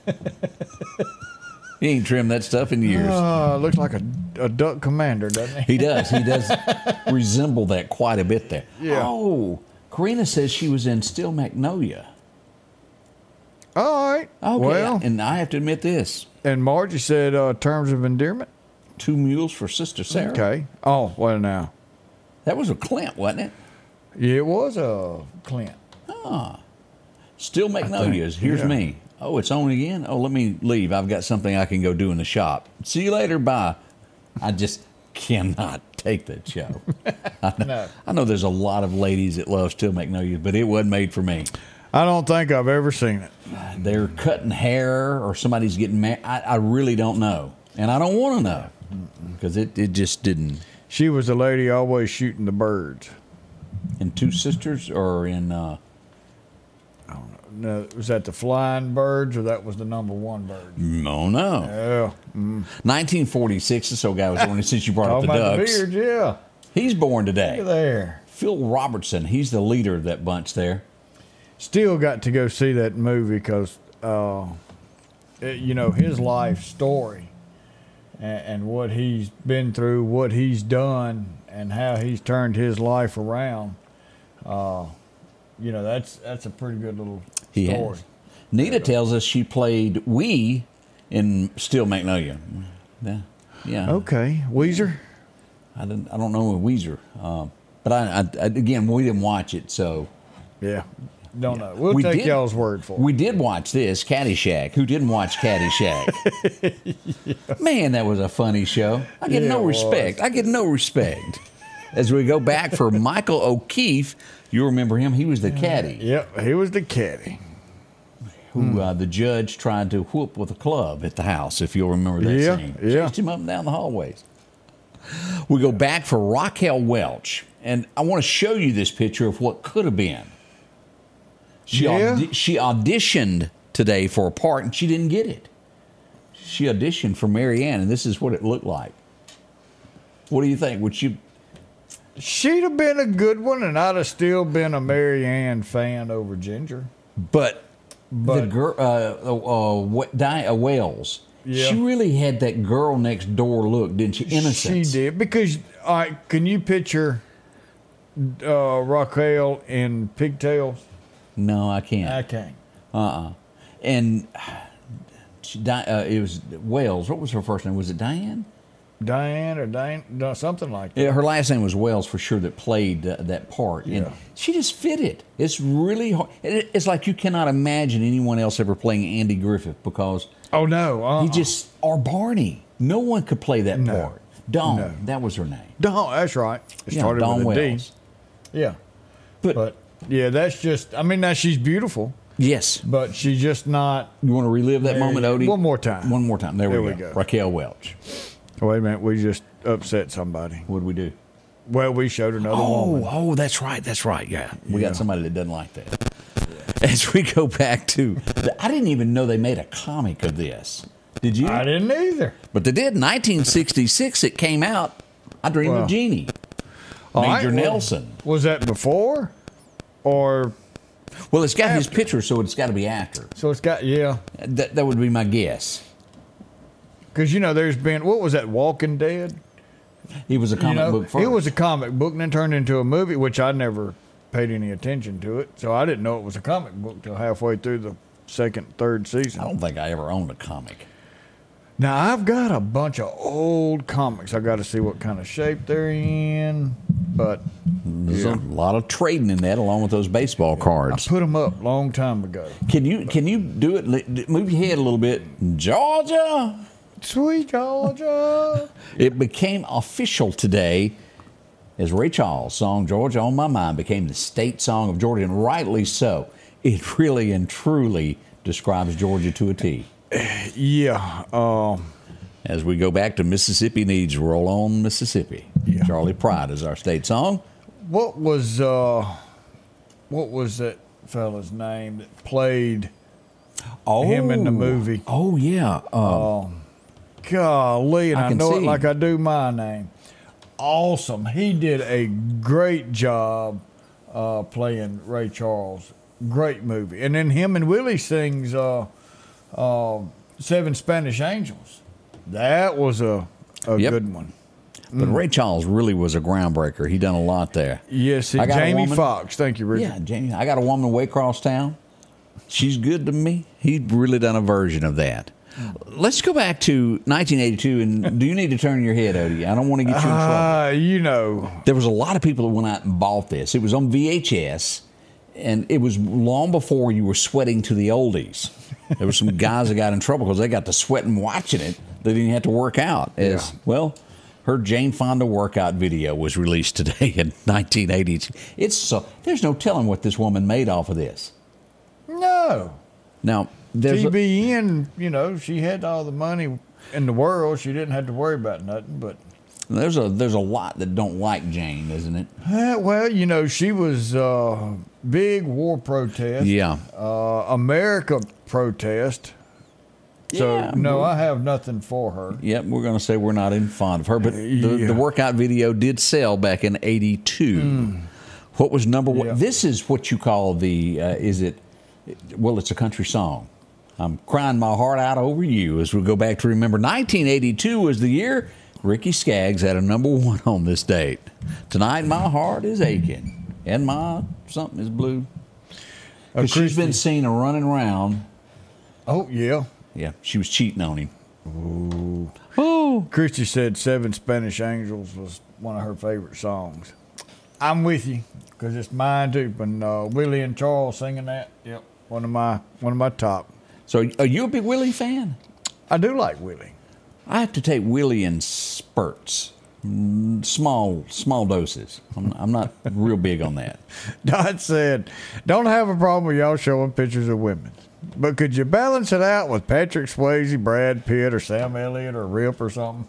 He ain't trimmed that stuff in years. Uh, looks like a, a duck commander, doesn't he? He does. He does resemble that quite a bit there. Yeah. Oh, Karina says she was in Still Magnolia. All right. Okay, Well, and I have to admit this. and Margie said uh, terms of endearment. Two mules for Sister Sarah. Okay. Oh, well, now. That was a Clint, wasn't it? Yeah, it was a Clint. Ah. Still Magnolias. Here's yeah. me. Oh, it's on again? Oh, let me leave. I've got something I can go do in the shop. See you later. Bye. I just cannot take that show. I know, No. I know there's a lot of ladies that love Still Magnolias, but it wasn't made for me. I don't think I've ever seen it. They're cutting hair or somebody's getting mad. I, I really don't know. And I don't want to know because it, it just didn't. She was the lady always shooting the birds. In Two Sisters or in. Uh, No, was that the flying birds or that was the number one bird? no, no. Yeah. Mm. nineteen forty-six, this old guy was born, since you brought up Talking the about the Ducks. beard, yeah. He's born Look today. at there. Phil Robertson, he's the leader of that bunch there. Still got to go see that movie because, uh, it- you know, his life story and, and what he's been through, what he's done, and how he's turned his life around. Uh, you know, that's that's a pretty good little He story. has. Nita tells us she played Wee in Still Magnolia. Yeah. yeah. Okay, Weezer. I don't, I don't know Weezer. Um, but I, I, I, again, we didn't watch it, so. Yeah, don't know. We'll We take did- y'all's word for it. We did watch this, Caddyshack. Who didn't watch Caddyshack? Man, that was a funny show. I get Yeah, no it was. respect. I get no respect. As we go back for Michael O'Keefe, you remember him? He was the caddy Yep, he was the caddy. who uh, the judge tried to whoop with a club at the house, if you'll remember that Yeah, scene. yeah. Chased him up and down the hallways. We go back for Raquel Welch, and I want to show you this picture of what could have been. She, Yeah. audi- she auditioned today for a part, and she didn't get it. She auditioned for Mary Ann, and this is what it looked like. What do you think? Would you? She'd have been a good one, and I'd have still been a Mary Ann fan over Ginger. But, the But- girl, uh, uh, uh, what, Di, uh, Wales, Yeah. she really had that girl next door look, didn't she? Innocence. She did because, all right, can you picture uh, Raquel in pigtails? No, I can't. I can't. Uh-uh. And she, Di, uh, it was Wales. What was her first name? Was it Diane? Diane or Diane, no, something like that. Yeah, her last name was Wells for sure that played uh, that part. Yeah. And she just fit it. It's really hard. It, it's like you cannot imagine anyone else ever playing Andy Griffith because Oh no, uh-uh. he just, or Barney. No one could play that No. part. Dawn, No. that was her name. Dawn. That's right. It Yeah, started Dawn with a D. Wells. Yeah, But, but yeah, that's just. I mean, now she's beautiful, yes. but she's just not. You want to relive that There moment, you- Odie? one more time. One more time. There, There we, we go. go. Raquel Welch. Wait a minute, we just upset somebody. What did we do? Well, we showed another Oh, woman. oh, that's right. That's right. Yeah. We Yeah. got somebody that doesn't like that. As we go back to, I didn't even know they made a comic of this. Did you? I didn't either. But they did. nineteen sixty-six, it came out. I Dream Well, of Jeannie. All Major right, well, Nelson. Was that before, or Well, it's got his picture, so it's got to be after. So it's got, yeah. That, that would be my guess. Because, you know, there's been, what was that, Walking Dead? He was a comic you know, book first. It was a comic book and then turned into a movie, which I never paid any attention to it. So I didn't know it was a comic book till halfway through the second, third season. I don't think I ever owned a comic. Now, I've got a bunch of old comics. I got to see what kind of shape they're in. But there's yeah. a lot of trading in that, along with those baseball cards. I put them up a long time ago. Can you can you do it? Move your head a little bit. Georgia, sweet Georgia. It became official today as Ray Charles' song "Georgia on My Mind" became the state song of Georgia, and rightly so. It really and truly describes Georgia to a T. Yeah. Um, As we go back to Mississippi Needs Roll On Mississippi. Yeah. Charlie Pride is our state song. What was uh, what was that fella's name that played oh, him in the movie? Oh, yeah. Um, um, golly, and I I, can know see. it like I do my name. Awesome. He did a great job uh, playing Ray Charles. Great movie. And then him and Willie sings uh, uh, Seven Spanish Angels. That was a, a Yep. good one. But Ray Charles really was a groundbreaker. He done a lot there. Yes, I got a Jamie woman- Foxx. Thank you, Richard. Yeah, Jamie. I got a woman way across town. She's good to me. He's really done a version of that. Let's go back to nineteen eighty-two. And do you need to turn your head, Odie? I don't want to get you in trouble. Uh, you know. There was a lot of people that went out and bought this. It was on V H S, and it was long before you were sweating to the oldies. There were some guys that got in trouble because they got to sweating watching it. They didn't have to work out. As Yeah. well, her Jane Fonda workout video was released today in nineteen eighty-two. It's so there's no telling what this woman made off of this. No. Now there's T a, B N, you know, she had all the money in the world. She didn't have to worry about nothing. But there's a there's a lot that don't like Jane, isn't it? uh, well, you know, she was uh, big war protest. Yeah. Uh, America protest. So Yeah, no, well- I have nothing for her. Yep, we're going to say we're not in fond of her, but the, Yeah. the workout video did sell back in eighty-two. What was number one? Yeah. This is what you call the, uh, is it, well, it's a country song. I'm crying my heart out over you as we go back to remember. nineteen eighty-two was the year Ricky Skaggs had a number one on this date. Tonight my heart is aching and my something is blue. Because she's been Christy- seen a running around. Oh, yeah. Yeah, she was cheating on him. Ooh. Oh. Christy said Seven Spanish Angels was one of her favorite songs. I'm with you because it's mine too. But uh, Willie and Charles singing that, yep, one of my one of my top. So are you a big Willie fan? I do like Willie. I have to take Willie in spurts, Mm, small small doses. I'm, I'm not real big on that. Dot said, "Don't have a problem with y'all showing pictures of women, but could you balance it out with Patrick Swayze, Brad Pitt, or Sam Elliott, or Rip, or something?"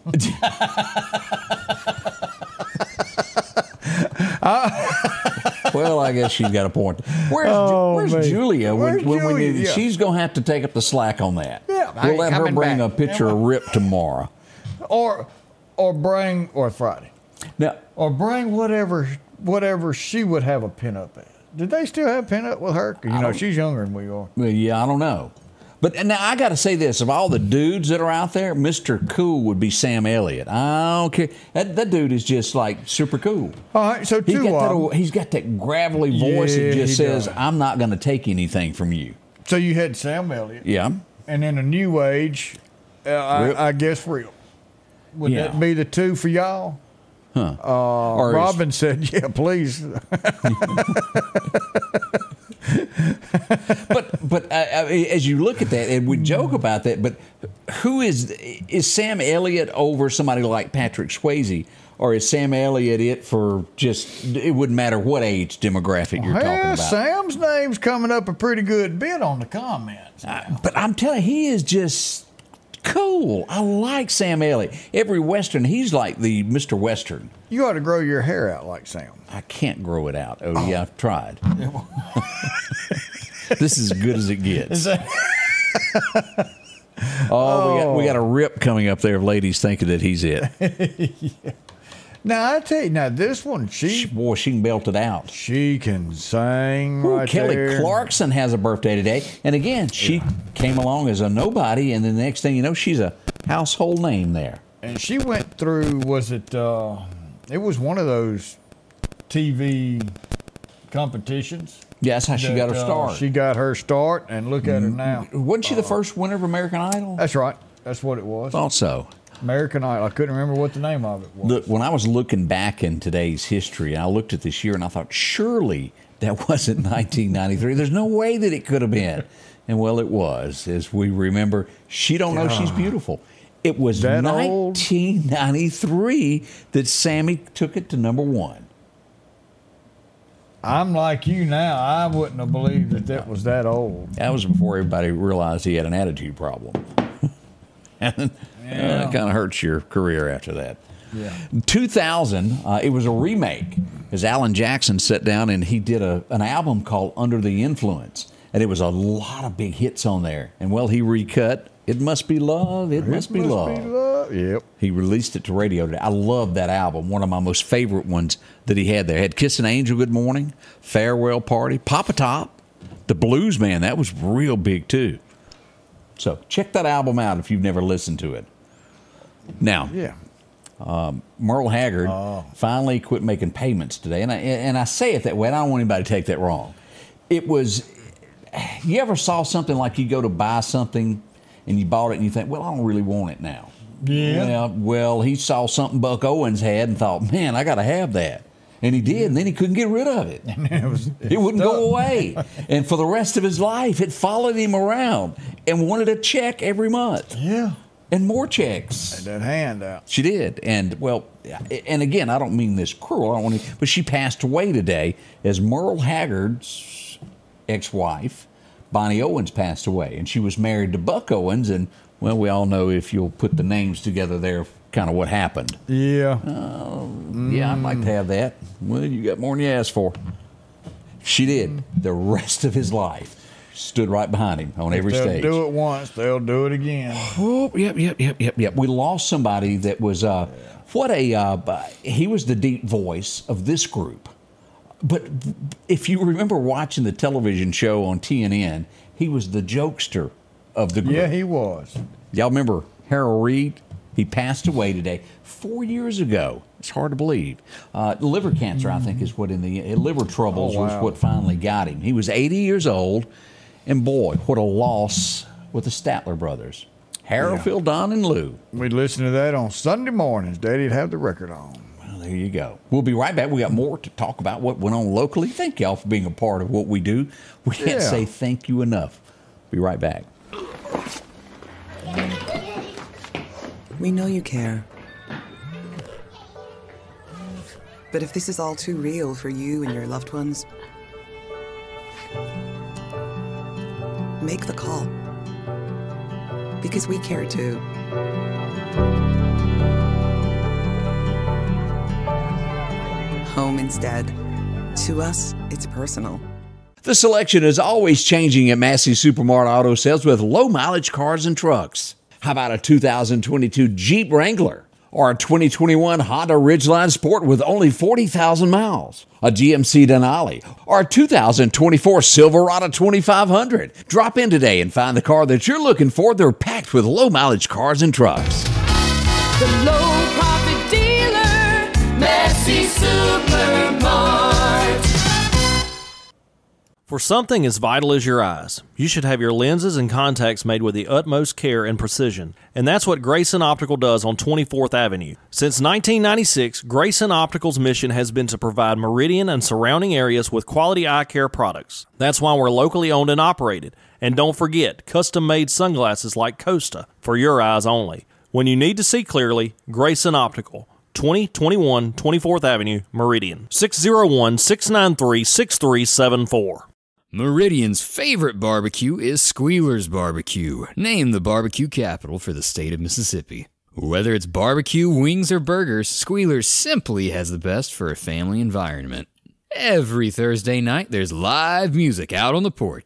Well, I guess she's got a point. Where's, Ju- Oh, where's man. Julia? When, Where's when we Julia? need, Yeah. She's going to have to take up the slack on that. Yeah, I we'll ain't let her coming bring back. a picture of Rip tomorrow. or or bring or Friday, Now, or bring whatever whatever she would have a pin up at. Did they still have pin up with her? 'Cause, you know, she's younger than we are. well, yeah, I don't know. But and now I got to say this: of all the dudes that are out there, Mister Cool would be Sam Elliott. I don't care. That, that dude is just like super cool. All right, so He's two got, of that, them. old- he's got that gravelly voice Yeah, that just he says, does. "I'm not going to take anything from you." So you had Sam Elliott. Yeah. And then a new age, uh, Rip. I, I guess Real. Would Yeah. that be the two for y'all? Huh. Uh, Or is- Robin said, "Yeah, please." But but uh, uh, as you look at that, and we joke about that, but who is is Sam Elliott over somebody like Patrick Swayze, or is Sam Elliott it for just? It wouldn't matter what age demographic you're talking Well, about. Sam's name's coming up a pretty good bit on the comments. Uh, but I'm telling you, he is just cool. I like Sam Elliott. Every Western, he's like the Mister Western. You ought to grow your hair out like Sam. I can't grow it out. Oh, yeah, I've tried. This is as good as it gets. Oh, we got we got a Rip coming up there of ladies thinking that he's it. Yeah. Now I tell you, now this one, she, She- boy, she can belt it out. she can sing Ooh, right Kelly there. Clarkson has a birthday today. And again, she came along as a nobody, and then the next thing you know, she's a household name there. And she went through, was it, uh, it was one of those T V competitions. Yeah, that's how she got her that, uh, start. she got her start, and look at her now. Wasn't she the Uh, first winner of American Idol? That's right. That's what it was. Thought so. American Idol. I couldn't remember what the name of it was. Look, when I was looking back in today's history, I looked at this year and I thought, surely that wasn't nineteen ninety-three. There's no way that it could have been. And well, it was. As we remember, She Don't Know She's Beautiful. It was That old? nineteen ninety-three that Sammy took it to number one. I'm like you now. I wouldn't have believed that that was that old. That was before everybody realized he had an attitude problem. And Yeah. uh, it kind of hurts your career after that. Yeah. two thousand, uh, it was a remake, as Alan Jackson sat down and he did a, an album called Under the Influence. And it was a lot of big hits on there. And, well, he recut It Must Be Love, It, Must, Be, love. Be love. Yep. He released it to radio today. I love that album. One of my most favorite ones that he had there. Had Kiss an Angel, Good Morning, Farewell Party, Papa Top, The Blues Man. That was real big, too. So check that album out if you've never listened to it. Now, Yeah. um, Merle Haggard Oh. finally quit making payments today. And I, and I say it that way. And I don't want anybody to take that wrong. It was, you ever saw something like you go to buy something and you bought it and you think, well, I don't really want it now. Yeah. Well, well, he saw something Buck Owens had and thought, man, I got to have that. And he did, and then he couldn't get rid of it. it was, It wouldn't stuck. go away. And for the rest of his life, it followed him around and wanted a check every month Yeah. and more checks. Had that hand out. She did. And, well, and again, I don't mean this cruel, I don't want to, but she passed away today as Merle Haggard's ex-wife, Bonnie Owens, passed away. And she was married to Buck Owens, and, well, we all know if you'll put the names together there, kind of what happened. Yeah. Yeah, I'd like to have that. Well, you got more than you asked for. She did. The rest of his life stood right behind him on every If they'll stage. do it once, they'll do it again. Oh, yep, yep, yep, yep, yep. We lost somebody that was, uh, what a, uh, he was the deep voice of this group. But if you remember watching the television show on T N N, he was the jokester of the group. Yeah, he was. Y'all remember Harold Reed? He passed away today, four years ago. It's hard to believe. Uh, liver cancer, I think, is what in the uh, liver troubles Oh, wow. was what finally got him. He was eighty years old, and boy, what a loss with the Statler brothers. Harold, Yeah. Phil, Don, and Lou. We'd listen to that on Sunday mornings. Daddy'd have the record on. Well, there you go. We'll be right back. We got more to talk about what went on locally. Thank y'all for being a part of what we do. We can't Yeah. say thank you enough. Be right back. We know you care. But if this is all too real for you and your loved ones, make the call. Because we care too. Home instead. To us, it's personal. The selection is always changing at Massey Supermart Auto Sales with low mileage cars and trucks. How about a two thousand twenty-two Jeep Wrangler or a twenty twenty-one Honda Ridgeline Sport with only forty thousand miles? A G M C Denali or a two thousand twenty-four Silverado twenty-five hundred? Drop in today and find the car that you're looking for. They're packed with low mileage cars and trucks. The low profit dealer, Massey Supermart. For something as vital as your eyes, you should have your lenses and contacts made with the utmost care and precision. And that's what Grayson Optical does on twenty-fourth Avenue. Since nineteen ninety-six, Grayson Optical's mission has been to provide Meridian and surrounding areas with quality eye care products. That's why we're locally owned and operated. And don't forget, custom-made sunglasses like Costa for your eyes only. When you need to see clearly, Grayson Optical. twenty twenty-one twenty-fourth Avenue, Meridian. six oh one, six nine three, six three seven four. Meridian's favorite barbecue is Squealer's Barbecue, named the barbecue capital for the state of Mississippi. Whether it's barbecue, wings, or burgers, Squealer's simply has the best for a family environment. Every Thursday night, there's live music out on the porch.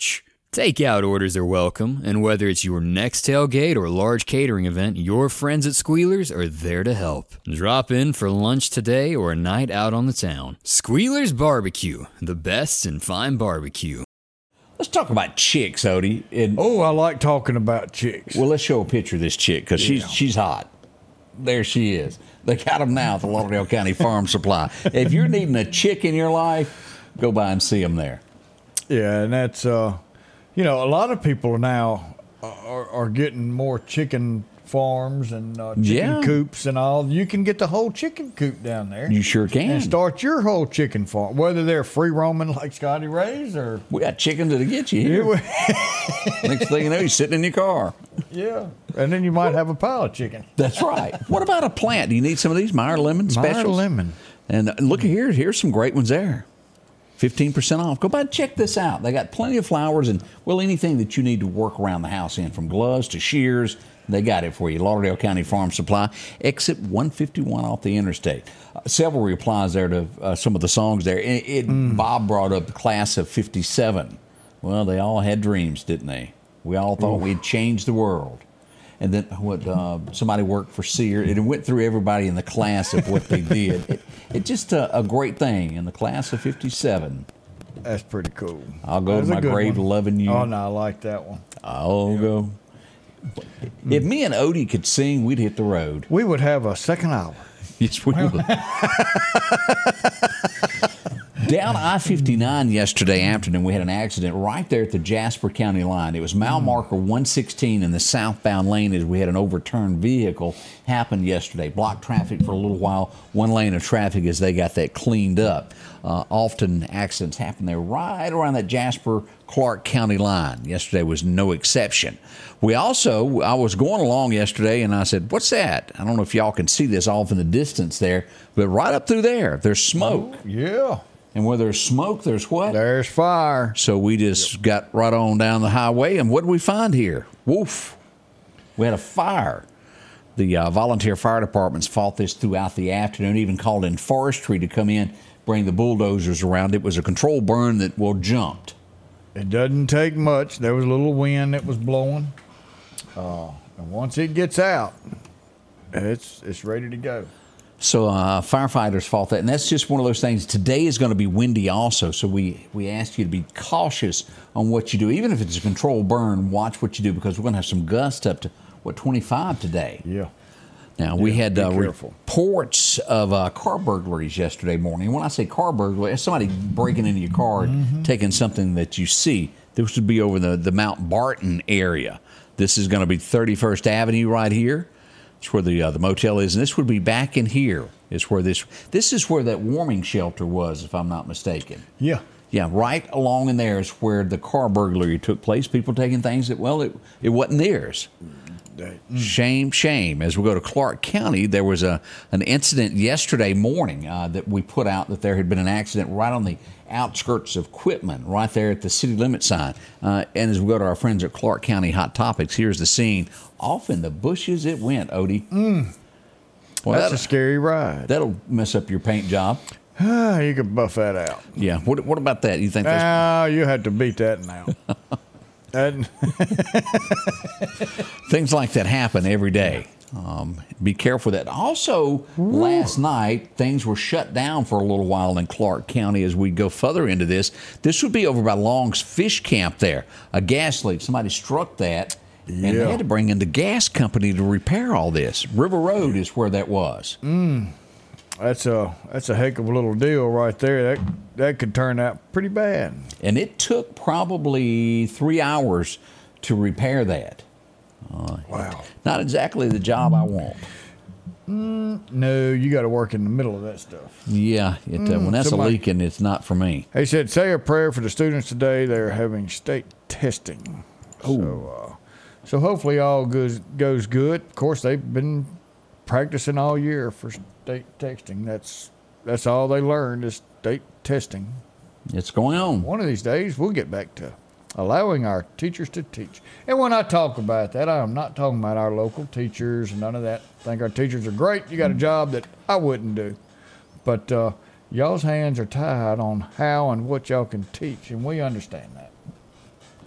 Takeout orders are welcome, and whether it's your next tailgate or large catering event, your friends at Squealers are there to help. Drop in for lunch today or a night out on the town. Squealers Barbecue, the best in fine barbecue. Let's talk about chicks, Odie. And, oh, I like talking about chicks. Well, let's show a picture of this chick because Yeah. she's she's hot. There she is. They got them now at the Lauderdale County Farm Supply. If you're needing a chick in your life, go by and see them there. Yeah, and that's, uh, you know, a lot of people now are, are getting more chicken farms and uh, chicken Yeah. coops and all. You can get the whole chicken coop down there. You sure can. And start your whole chicken farm, whether they're free roaming like Scotty Ray's or. We got chickens that'll get you here. Next thing you know, you're sitting in your car. Yeah, and then you might have a pile of chicken. That's right. What about a plant? Do you need some of these Meyer Lemon Meyer specials? Lemon. And uh, look here, here's some great ones there. fifteen percent off. Go by and check this out. They got plenty of flowers and, well, anything that you need to work around the house in, from gloves to shears, they got it for you. Lauderdale County Farm Supply, exit one fifty-one off the interstate. Uh, several replies there to uh, some of the songs there. It, it, Mm. Bob brought up the class of fifty-seven. Well, they all had dreams, didn't they? We all thought Oof. we'd change the world. And then what? Uh, somebody worked for Sears. It went through everybody in the class of what they did. It, it's just a, a great thing in the class of fifty-seven. That's pretty cool. I'll go That's to a my good grave one. loving you. Oh, no, I like that one. I'll go. If me and Odie could sing, we'd hit the road. We would have a second hour. Yes, we would. Down I fifty-nine yesterday afternoon, we had an accident right there at the Jasper County line. It was mile marker one sixteen in the southbound lane as we had an overturned vehicle happen yesterday. Blocked traffic for a little while, one lane of traffic as they got that cleaned up. Uh, often accidents happen there right around that Jasper-Clark County line. Yesterday was no exception. We also, I was going along yesterday and I said, what's that? I don't know if y'all can see this off in the distance there, but right up through there, there's smoke. Yeah. And where there's smoke, there's what? There's fire. So we just yep. got right on down the highway, and what did we find here? Woof. We had a fire. The uh, volunteer fire departments fought this throughout the afternoon, even called in forestry to come in, bring the bulldozers around. It was a controlled burn that, well, jumped. It doesn't take much. There was a little wind that was blowing. Uh, and once it gets out, it's it's ready to go. So uh, firefighters fought that, and that's just one of those things. Today is going to be windy also, so we, we ask you to be cautious on what you do. Even if it's a controlled burn, watch what you do, because we're going to have some gusts up to, what, twenty-five today. Yeah. Now, we yeah, had uh, reports of uh, car burglaries yesterday morning. When I say car burglary, it's somebody breaking into your car and Mm-hmm. taking something that you see. This would be over the, the Mount Barton area. This is going to be thirty-first Avenue right here. It's where the uh, the motel is, and this would be back in here. Is where this this is where that warming shelter was, if I'm not mistaken. Yeah. Yeah, right along in there is where the car burglary took place. People taking things that, well, it, it wasn't theirs. Mm. Shame, shame. As we go to Clark County, there was a an incident yesterday morning uh, that we put out that there had been an accident right on the outskirts of Quitman, right there at the city limit sign. Uh, and as we go to our friends at Clark County Hot Topics, here's the scene. Off in the bushes it went, Odie. Mm. Well, that's a scary ride. That'll mess up your paint job. Ah, you could buff that out. Yeah. What What about that? You think that's... Ah, you had to beat that now. that... Things like that happen every day. Um, be careful with that. Also, Ooh. last night, things were shut down for a little while in Clark County as we go further into this. This would be over by Long's Fish Camp there. A gas leak. Somebody struck that, and yeah. they had to bring in the gas company to repair all this. River Road is where that was. Mm. That's a that's a heck of a little deal right there. That that could turn out pretty bad. And it took probably three hours to repair that. Uh, wow. Not exactly the job I want. Mm, no, you got to work in the middle of that stuff. Yeah, it, uh, Mm, when that's somebody- a leaking, it's not for me. He said, say a prayer for the students today. They're having state testing. So, uh, so hopefully all goes, goes good. Of course, they've been practicing all year for state testing. That's that's all they learned is state testing. It's going on. One of these days, we'll get back to allowing our teachers to teach. And when I talk about that, I'm not talking about our local teachers and none of that. I think our teachers are great. You got a job that I wouldn't do. But uh, y'all's hands are tied on how and what y'all can teach, and we understand that.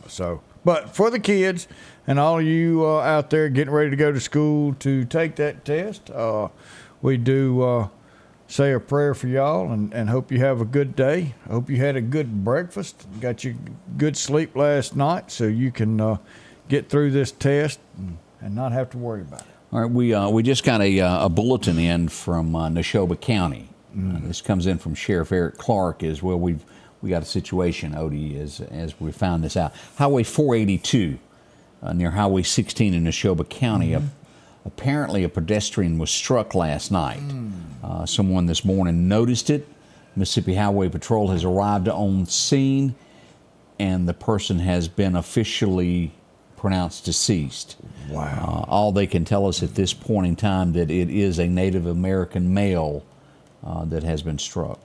So, but for the kids and all of you uh, out there getting ready to go to school to take that test, uh, we do uh, say a prayer for y'all and, and hope you have a good day. I hope you had a good breakfast, got you good sleep last night so you can uh, get through this test and, and not have to worry about it. All right, we uh, we just got a, uh, a bulletin in from uh, Neshoba County. Mm. Uh, this comes in from Sheriff Eric Clark as well. We've we got a situation, Odie, as as we found this out. Highway four eighty-two uh, near Highway sixteen in Neshoba County. Mm-hmm. A, apparently, a pedestrian was struck last night. Mm. Uh, someone this morning noticed it. Mississippi Highway Patrol has arrived on scene, and the person has been officially pronounced deceased. Wow. Uh, all they can tell us at this point in time that it is a Native American male uh, that has been struck.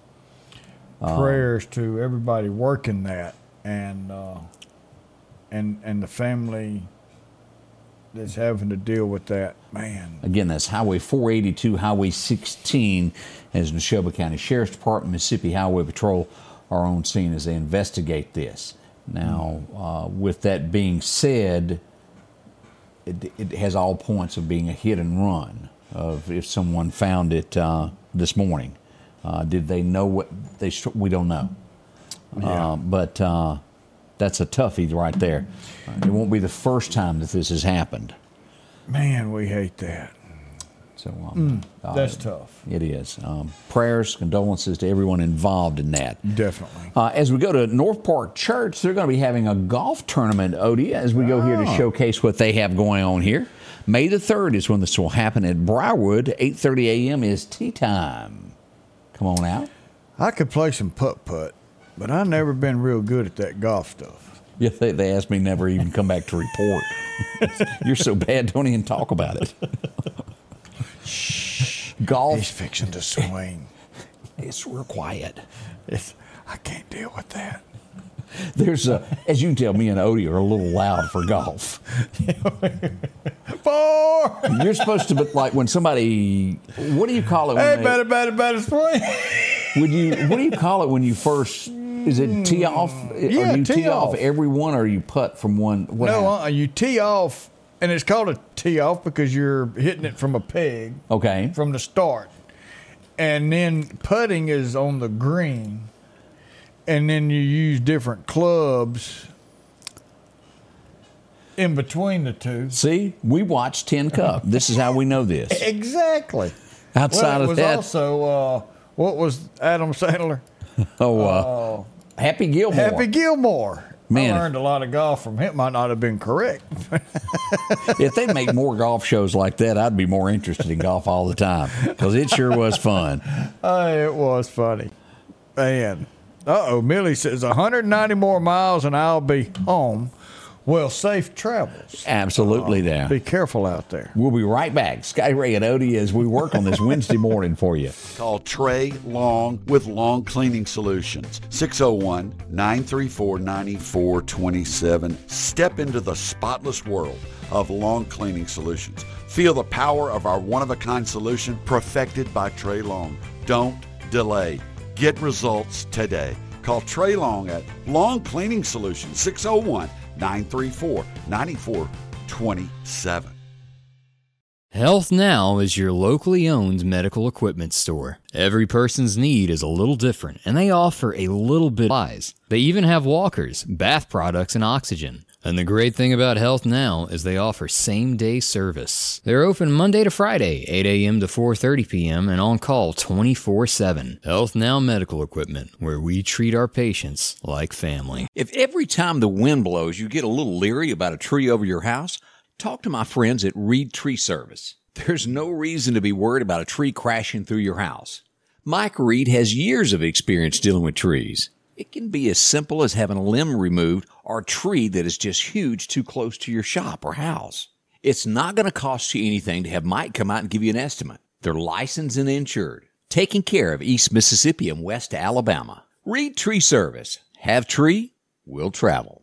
Uh, Prayers to everybody working that and uh, and and the family that's having to deal with that. Man. Again, that's Highway four eighty-two, Highway sixteen, as Neshoba County Sheriff's Department, Mississippi Highway Patrol are on scene as they investigate this. Now, uh, with that being said, it, it has all points of being a hit and run. Of if someone found it uh, this morning, uh, did they know what they? We don't know. Yeah. Uh, but uh, that's a toughie right there. It won't be the first time that this has happened. Man, we hate that. So um, mm, that's uh, tough. It is. Um, prayers, condolences to everyone involved in that. Definitely. Uh, as we go to North Park Church, they're going to be having a golf tournament, Odie, as we go oh. here to showcase what they have going on here. May the third is when this will happen at Briarwood. eight thirty a.m. is tea time. Come on out. I could play some putt-putt, but I've never been real good at that golf stuff. Yeah, they, they asked me never even come back to report. You're so bad, don't even talk about it. Shh. Golf. He's fixing to swing. It's real quiet. It's, I can't deal with that. There's a, as you can tell, me and Odie are a little loud for golf. Four. You're supposed to be like when somebody, what do you call it? When Hey, they, better, better, better swing. Would you, what do you call it when you first, is it tee off? Yeah, or you tee tee off. off every one or you putt from one? What no, uh, you tee off, and it's called a tee off because you're hitting it from a peg. Okay. From the start. And then putting is on the green. And then you use different clubs in between the two. See, we watched Tin Cup. This is how we know this. Exactly. Outside well, it of was that, also uh, what was Adam Sandler? Oh, uh, uh, Happy Gilmore. Happy Gilmore. Man, I learned a lot of golf from him. Might not have been correct. If they make more golf shows like that, I'd be more interested in golf all the time because it sure was fun. Uh, it was funny, man. Uh-oh, Millie says one hundred ninety more miles and I'll be home. Well, safe travels. Absolutely, uh, there. Be careful out there. We'll be right back. Sky Ray and Odie as we work on this Wednesday morning for you. Call Trey Long with Long Cleaning Solutions. six oh one, nine three four, nine four two seven. Step into the spotless world of Long Cleaning Solutions. Feel the power of our one-of-a-kind solution perfected by Trey Long. Don't delay. Get results today. Call Trey Long at Long Cleaning Solutions, six oh one, nine three four, nine four two seven. Health Now is your locally owned medical equipment store. Every person's need is a little different, and they offer a little bit of supplies. They even have walkers, bath products, and oxygen. And the great thing about Health Now is they offer same-day service. They're open Monday to Friday, eight a.m. to four thirty p.m. and on call twenty-four seven. Health Now Medical Equipment, where we treat our patients like family. If every time the wind blows you get a little leery about a tree over your house, talk to my friends at Reed Tree Service. There's no reason to be worried about a tree crashing through your house. Mike Reed has years of experience dealing with trees. It can be as simple as having a limb removed or a tree that is just huge too close to your shop or house. It's not going to cost you anything to have Mike come out and give you an estimate. They're licensed and insured, taking care of East Mississippi and West Alabama. Reed Tree Service. Have tree, will travel.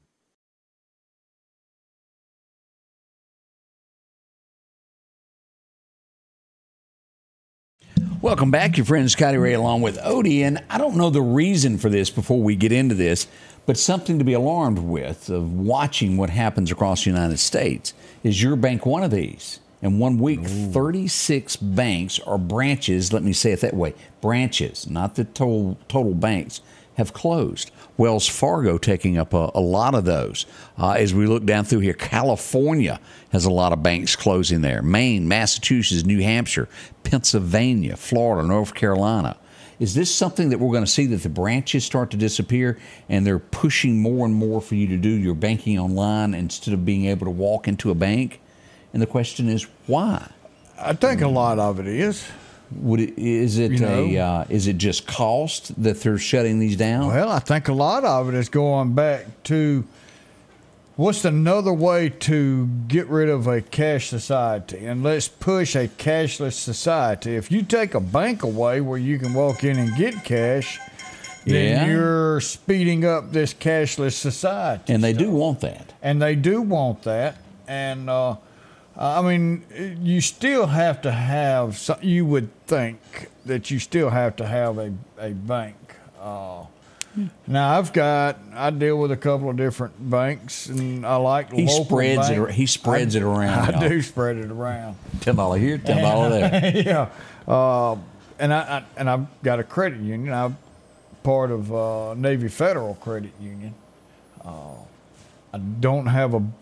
Welcome back, your friend Scotty Ray along with Odie, and I don't know the reason for this before we get into this, But something to be alarmed with of watching what happens across the United States. Is your bank one of these? In one week, Ooh. thirty-six banks or branches, let me say it that way, branches, not the total, total banks, have closed. Wells Fargo taking up a, a lot of those. Uh, as we look down through here, California has a lot of banks closing there. Maine, Massachusetts, New Hampshire, Pennsylvania, Florida, North Carolina. Is this something that we're going to see, that the branches start to disappear and they're pushing more and more for you to do your banking online instead of being able to walk into a bank? And the question is, why? I think a lot of it is. Would it, is it You a know? uh, is it just cost that they're shutting these down? Well, I think a lot of it is going back to what's another way to get rid of a cash society, and let's push a cashless society. If you take a bank away where you can walk in and get cash, then Yeah. you're speeding up this cashless society. And they do want that. And they do want that. And, uh, I mean, you still have to have, some, you would think that you still have to have a, a bank. Uh, now, I've got, I deal with a couple of different banks, and I like He local spreads it. bank. ar- He spreads I, it around. I y'all. do spread it around. Ten dollar here, ten dollar there. yeah. Uh, and I, I and I've got a credit union. I'm part of uh, Navy Federal Credit Union. Uh, I don't have a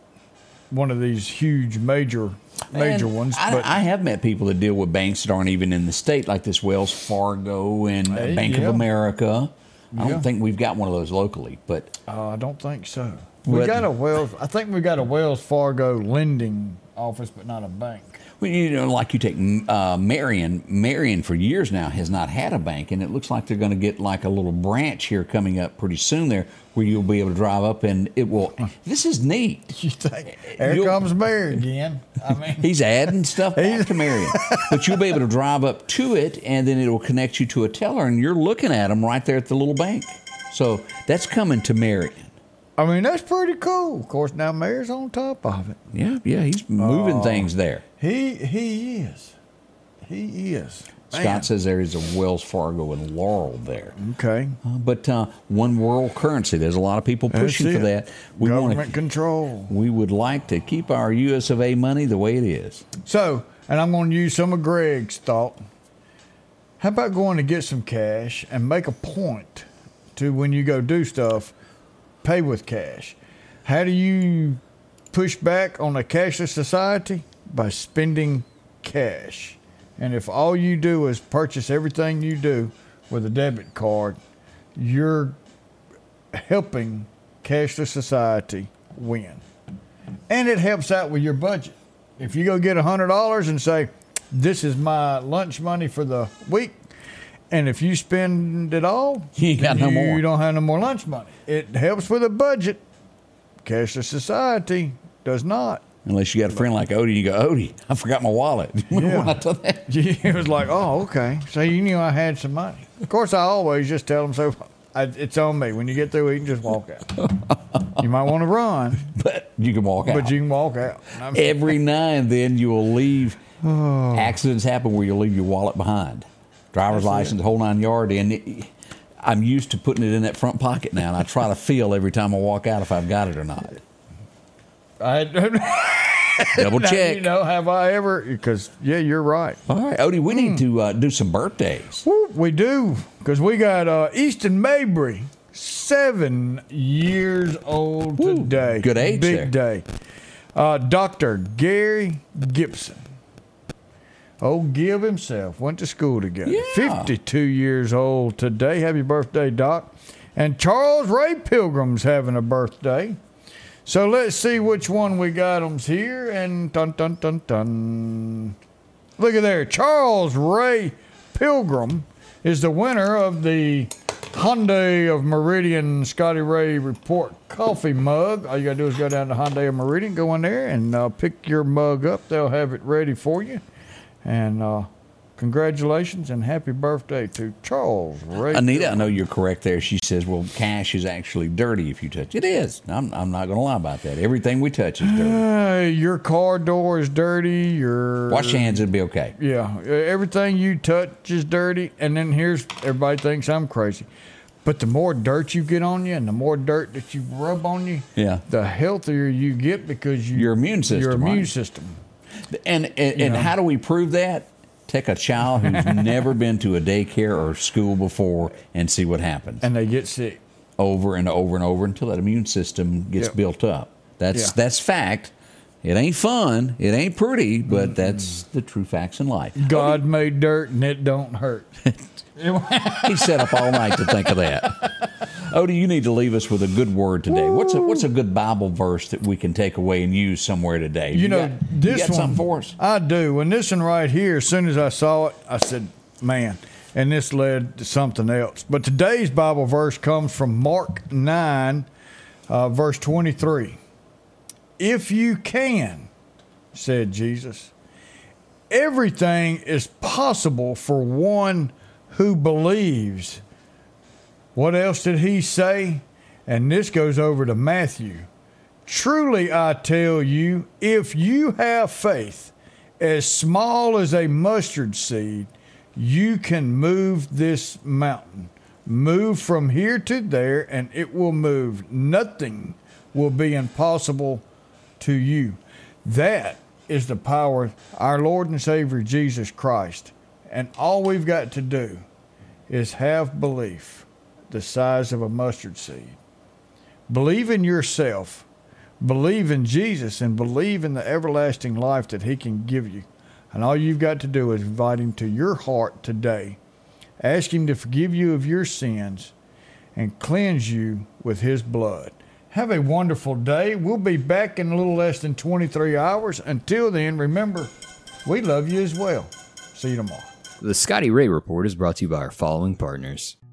one of these huge major major And ones, I, but I have met people that deal with banks that aren't even in the state, like this Wells Fargo and Hey, Bank yeah. of America. I Yeah. don't think we've got one of those locally, but uh, I don't think so. We But- got a Wells. I think we got a Wells Fargo lending office, but not a bank. well, you know, like you take uh, Marion. Marion for years now has not had a bank, and it looks like they're going to get like a little branch here coming up pretty soon there, where you'll be able to drive up and it will. This is neat. You think there You'll- comes Mary again? I mean, He's adding stuff back to Marion. But you'll be able to drive up to it, and then it will connect you to a teller, and you're looking at them right there at the little bank. So that's coming to Marion. I mean, that's pretty cool. Of course, now Mayor's on top of it. Yeah, yeah, he's moving Oh. things there. He he is. He is. Scott Man. says there is a Wells Fargo and Laurel there. Okay. Uh, but uh, one world currency, there's a lot of people pushing That's for it. that. We Government want to. control. We would like to keep our U S of A money the way it is. So, and I'm going to use some of Greg's thought. How about going to get some cash and make a point to, when you go do stuff, pay with cash? How do you push back on a cashless society? By spending cash. And if all you do is purchase everything you do with a debit card, you're helping cashless society win. And it helps out with your budget. If you go get one hundred dollars and say, this is my lunch money for the week, and if you spend it all, You ain't got no more. You don't have no more lunch money. It helps with a budget. Cashless society does not. Unless you got a friend like Odie, you go, Odie, I forgot my wallet. Yeah. When I told that? It was like, oh, okay. So you knew I had some money. Of course, I always just tell them, so I, it's on me. When you get through eating, just walk out. You might want to run, But you can walk out. but you can walk out. I mean, Every now and then you will leave. Accidents happen where you'll leave your wallet behind. Driver's That's license, whole nine yard. And it, I'm used to putting it in that front pocket now, and I try to feel every time I walk out if I've got it or not. I Double Now, check. You know, have I ever? Because yeah, you're right. All right, Odie, we need to uh, do some birthdays. Woo, we do, because we got uh, Easton Mabry, seven years old Woo, today. good age Big there. day. Uh, Doctor Gary Gibson. Oh, Gib himself went to school together. Yeah. fifty-two years old today. Happy birthday, Doc. And Charles Ray Pilgrim's having a birthday. So let's see which one we got 'em's here. And dun dun dun dun. Look at there. Charles Ray Pilgrim is the winner of the Hyundai of Meridian Scotty Ray Report coffee mug. All you got to do is go down to Hyundai of Meridian, go in there, and uh, pick your mug up. They'll have it ready for you. And uh, congratulations and happy birthday to Charles Ray. Anita, I Pilgrim. know you're correct there. She says, well, cash is actually dirty if you touch it. It is. I'm, I'm not going to lie about that. Everything we touch is dirty. Uh, your car door is dirty. Your Wash your hands, it'll be okay. Yeah, everything you touch is dirty. And then here's, everybody thinks I'm crazy. But the more dirt you get on you and the more dirt that you rub on you, Yeah. the healthier you get because you, Your immune system, Your immune right? system. And and, and know. how do we prove that? Take a child who's never been to a daycare or school before and see what happens. And they get sick. Over and over and over until that immune system gets Yep. built up. That's Yeah. that's fact. It ain't fun. It ain't pretty, but that's the true facts in life. God made dirt and it don't hurt. He sat up all night to think of that. Odie, you need to leave us with a good word today. What's a what's a good Bible verse that we can take away and use somewhere today? You, know, got, this you got one, something for us? I do. And this one right here, as soon as I saw it, I said, man, and this led to something else. But today's Bible verse comes from Mark nine, uh, verse twenty-three. If you can, said Jesus, everything is possible for one who believes. What else did he say? And this goes over to Matthew. Truly I tell you, if you have faith as small as a mustard seed, you can move this mountain. Move from here to there, and it will move. Nothing will be impossible to you. That is the power of our Lord and Savior Jesus Christ. And all we've got to do is have belief the size of a mustard seed. Believe in yourself, believe in Jesus, and believe in the everlasting life that he can give you. And all you've got to do is invite him to your heart today. Ask him to forgive you of your sins and cleanse you with his blood. Have a wonderful day. We'll be back in a little less than twenty-three hours. Until then, remember, we love you as well. See you tomorrow. The Scotty Ray Report is brought to you by our following partners.